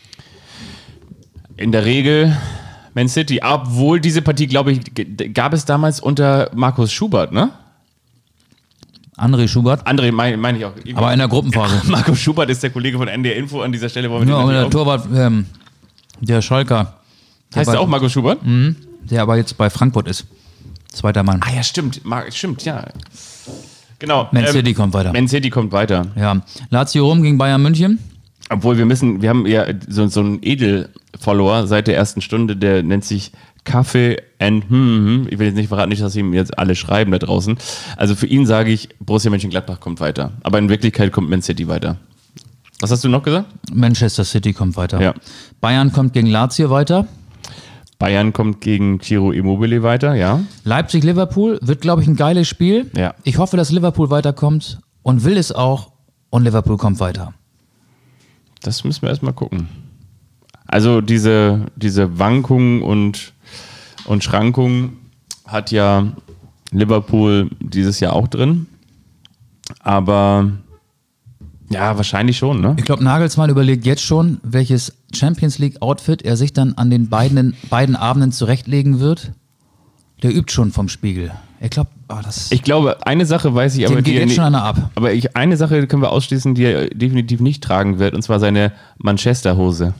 B: In der Regel Man City, obwohl diese Partie, glaube ich, gab es damals unter Markus Schubert, ne?
C: André Schubert.
B: André meine ich auch.
C: Aber in der Gruppenphase.
B: Markus Schubert ist der Kollege von NDR Info an dieser Stelle. Wollen wir
C: und der Torwart, der Schalker.
B: Heißt der auch Markus Schubert?
C: Der aber jetzt bei Frankfurt ist. Zweiter Mann.
B: Ja, stimmt. Stimmt, ja. Genau.
C: Man City kommt weiter.
B: Man City kommt weiter.
C: Ja. Lazio Rom gegen Bayern München.
B: Obwohl wir haben ja so einen Edel-Follower seit der ersten Stunde, der nennt sich Kaffee and ich will jetzt nicht verraten, nicht, dass ihm jetzt alle schreiben da draußen. Also für ihn sage ich, Borussia Mönchengladbach kommt weiter. Aber in Wirklichkeit kommt Man City weiter. Was hast du noch gesagt?
C: Manchester City kommt weiter.
B: Ja.
C: Bayern kommt gegen Lazio weiter.
B: Bayern kommt gegen Ciro Immobile weiter, ja.
C: Leipzig-Liverpool wird, glaube ich, ein geiles Spiel.
B: Ja.
C: Ich hoffe, dass Liverpool weiterkommt und will es auch. Und Liverpool kommt weiter.
B: Das müssen wir erstmal gucken. Also diese Wankungen und Schrankungen hat ja Liverpool dieses Jahr auch drin. Aber ja, wahrscheinlich schon, ne?
C: Ich glaube, Nagelsmann überlegt jetzt schon, welches Champions League Outfit er sich dann an den beiden Abenden zurechtlegen wird. Der übt schon vom Spiegel. Ich glaube,
B: eine Sache weiß ich, aber
C: geht jetzt schon einer ab.
B: Aber eine Sache können wir ausschließen, die er definitiv nicht tragen wird, und zwar seine Manchester-Hose.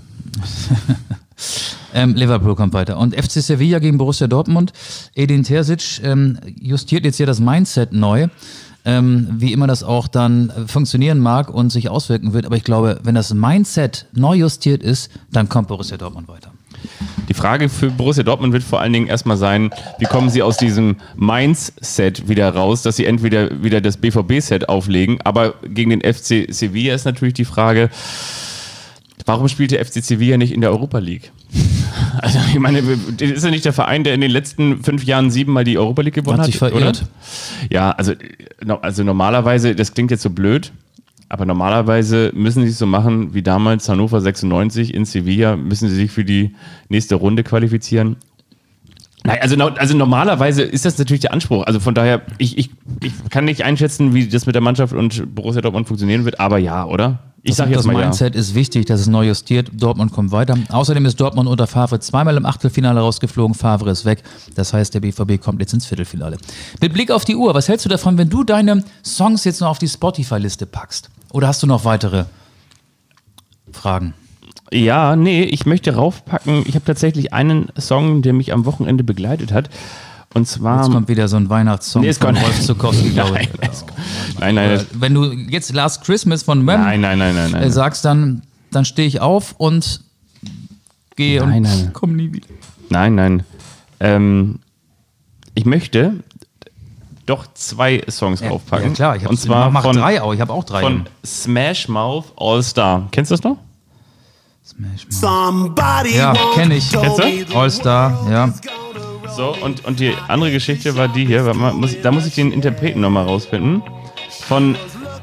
C: Liverpool kommt weiter. Und FC Sevilla gegen Borussia Dortmund. Edin Terzic justiert jetzt hier das Mindset neu. Wie immer das auch dann funktionieren mag und sich auswirken wird. Aber ich glaube, wenn das Mindset neu justiert ist, dann kommt Borussia Dortmund weiter.
B: Die Frage für Borussia Dortmund wird vor allen Dingen erstmal sein, wie kommen sie aus diesem Mainz-Set wieder raus, dass sie entweder wieder das BVB-Set auflegen, aber gegen den FC Sevilla ist natürlich die Frage, warum spielt der FC Sevilla nicht in der Europa League? Also ich meine, ist ja nicht der Verein, der in den letzten 5 Jahren 7-mal die Europa League gewonnen hat?
C: Hat sich verirrt?
B: Oder? Ja, also normalerweise, das klingt jetzt so blöd, aber normalerweise müssen sie es so machen wie damals Hannover 96 in Sevilla, müssen sie sich für die nächste Runde qualifizieren. Nein, also normalerweise ist das natürlich der Anspruch. Also von daher, ich kann nicht einschätzen, wie das mit der Mannschaft und Borussia Dortmund funktionieren wird, aber ja, oder? Ich sage jetzt mal ja.
C: Das Mindset ist wichtig, dass es neu justiert. Dortmund kommt weiter. Außerdem ist Dortmund unter Favre 2-mal im Achtelfinale rausgeflogen. Favre ist weg. Das heißt, der BVB kommt jetzt ins Viertelfinale. Mit Blick auf die Uhr, was hältst du davon, wenn du deine Songs jetzt noch auf die Spotify-Liste packst? Oder hast du noch weitere Fragen?
B: Ja, nee, ich möchte raufpacken. Ich habe tatsächlich einen Song, der mich am Wochenende begleitet hat. Und zwar.
C: Jetzt kommt wieder so ein Weihnachtssong von Rolf Zukowski, glaube ich.
B: Nein.
C: Wenn du jetzt Last Christmas von Wham sagst, dann stehe ich auf und gehe und komm nie wieder.
B: Nein. Ich möchte doch 2 Songs aufpacken.
C: Ja, klar.
B: Und zwar
C: mach 3 auch. Ich habe auch 3.
B: Von Smash Mouth All Star. Kennst du das noch?
C: Smash Mouth. Ja, kenne ich.
B: Kennst du?
C: All Star, ja.
B: So, und die andere Geschichte war die hier. Da muss ich den Interpreten nochmal rausfinden. Von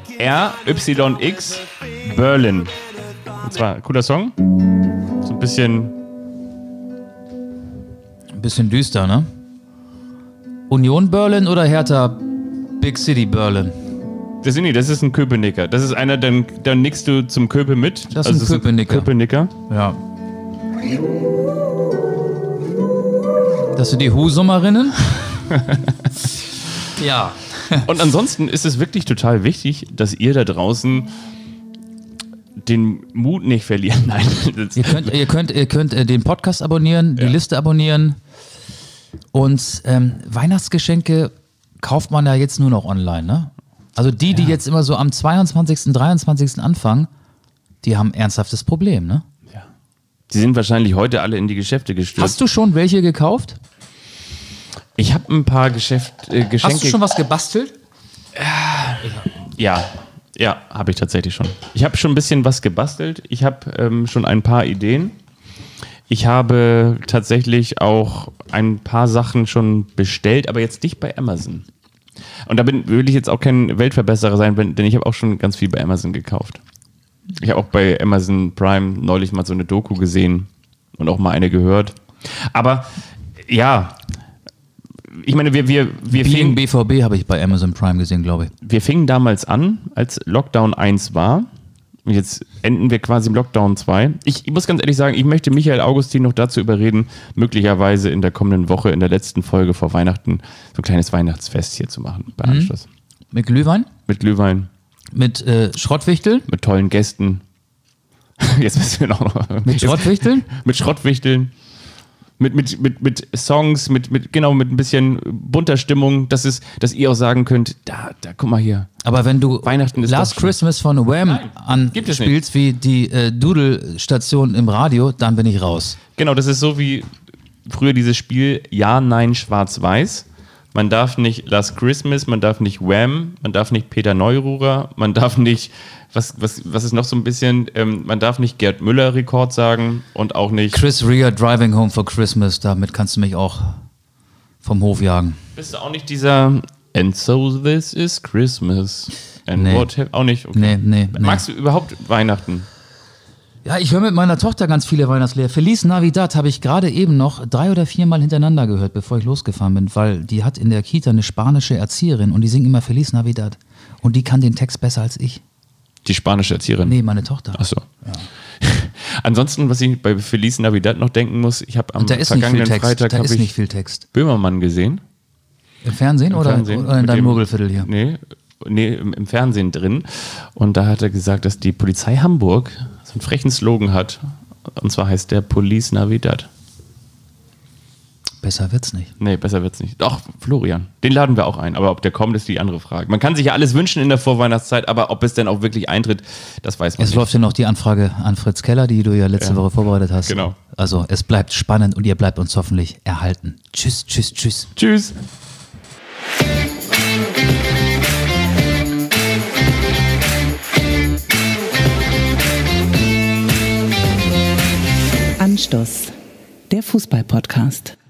B: RYX Berlin. Und zwar ein cooler Song. So ein bisschen.
C: Ein bisschen düster, ne? Union Berlin oder Hertha Big City Berlin?
B: Das ist ein Köpenicker. Das ist einer, dann nickst du zum Köpe mit.
C: Das ist ein
B: Köpenicker.
C: Ja. Das sind die Husummerinnen. Ja.
B: Und ansonsten ist es wirklich total wichtig, dass ihr da draußen den Mut nicht verlieren. Nein.
C: Ihr könnt den Podcast abonnieren, die Liste abonnieren und Weihnachtsgeschenke kauft man ja jetzt nur noch online, ne? Also die jetzt immer so am 22., 23. anfangen, die haben ein ernsthaftes Problem, ne?
B: Ja. Die sind wahrscheinlich heute alle in die Geschäfte gestürzt.
C: Hast du schon welche gekauft?
B: Ich habe ein paar Geschenke.
C: Hast du schon was gebastelt?
B: Ja, habe ich tatsächlich schon. Ich habe schon ein bisschen was gebastelt. Ich habe schon ein paar Ideen. Ich habe tatsächlich auch ein paar Sachen schon bestellt, aber jetzt nicht bei Amazon. Und da will ich jetzt auch kein Weltverbesserer sein, denn ich habe auch schon ganz viel bei Amazon gekauft. Ich habe auch bei Amazon Prime neulich mal so eine Doku gesehen und auch mal eine gehört. Aber ja, ich meine, wir fingen
C: BVB habe ich bei Amazon Prime gesehen, glaube ich.
B: Wir fingen damals an, als Lockdown 1 war. Und jetzt enden wir quasi im Lockdown 2. Ich muss ganz ehrlich sagen, ich möchte Michael Augustin noch dazu überreden, möglicherweise in der kommenden Woche, in der letzten Folge vor Weihnachten, so ein kleines Weihnachtsfest hier zu machen bei Anschluss.
C: Mit Glühwein?
B: Mit Glühwein.
C: Mit Schrottwichteln?
B: Mit tollen Gästen. Jetzt müssen wir noch.
C: Mit Schrottwichteln?
B: Mit Schrottwichteln. Mit Songs, mit ein bisschen bunter Stimmung, dass ihr auch sagen könnt, da guck mal hier.
C: Aber wenn du
B: Weihnachten ist
C: Last Christmas von Wham anspielst wie die Doodle-Station im Radio, dann bin ich raus.
B: Genau, das ist so wie früher dieses Spiel Ja, Nein, Schwarz-Weiß. Man darf nicht Last Christmas, man darf nicht Wham, man darf nicht Peter Neururer, man darf nicht, was ist noch so ein bisschen, man darf nicht Gerd Müller Rekord sagen und auch nicht...
C: Chris Rea, Driving Home for Christmas, damit kannst du mich auch vom Hof jagen.
B: Bist du auch nicht dieser And so this is Christmas and what auch nicht? Okay.
C: Nee.
B: Magst du überhaupt Weihnachten?
C: Ja, ich höre mit meiner Tochter ganz viele Weihnachtslieder. Feliz Navidad habe ich gerade eben noch 3 oder 4 Mal hintereinander gehört, bevor ich losgefahren bin, weil die hat in der Kita eine spanische Erzieherin und die singt immer Feliz Navidad. Und die kann den Text besser als ich.
B: Die spanische Erzieherin?
C: Nee, meine Tochter.
B: Ach so. Ja. Ansonsten, was ich bei Feliz Navidad noch denken muss, ich habe am vergangenen Freitag
C: da ist nicht viel Text.
B: Böhmermann gesehen.
C: Im Fernsehen, oder in deinem Mogelviertel hier?
B: Nee, im Fernsehen drin. Und da hat er gesagt, dass die Polizei Hamburg so einen frechen Slogan hat. Und zwar heißt der Police Navidad.
C: Besser wird's nicht.
B: Nee, besser wird's nicht. Doch, Florian, den laden wir auch ein. Aber ob der kommt, ist die andere Frage. Man kann sich ja alles wünschen in der Vorweihnachtszeit, aber ob es denn auch wirklich eintritt, das weiß man nicht.
C: Es läuft ja noch die Anfrage an Fritz Keller, die du ja letzte Woche vorbereitet hast.
B: Genau.
C: Also es bleibt spannend und ihr bleibt uns hoffentlich erhalten. Tschüss, tschüss, tschüss.
B: Tschüss.
G: Anstoß, der Fußball-Podcast.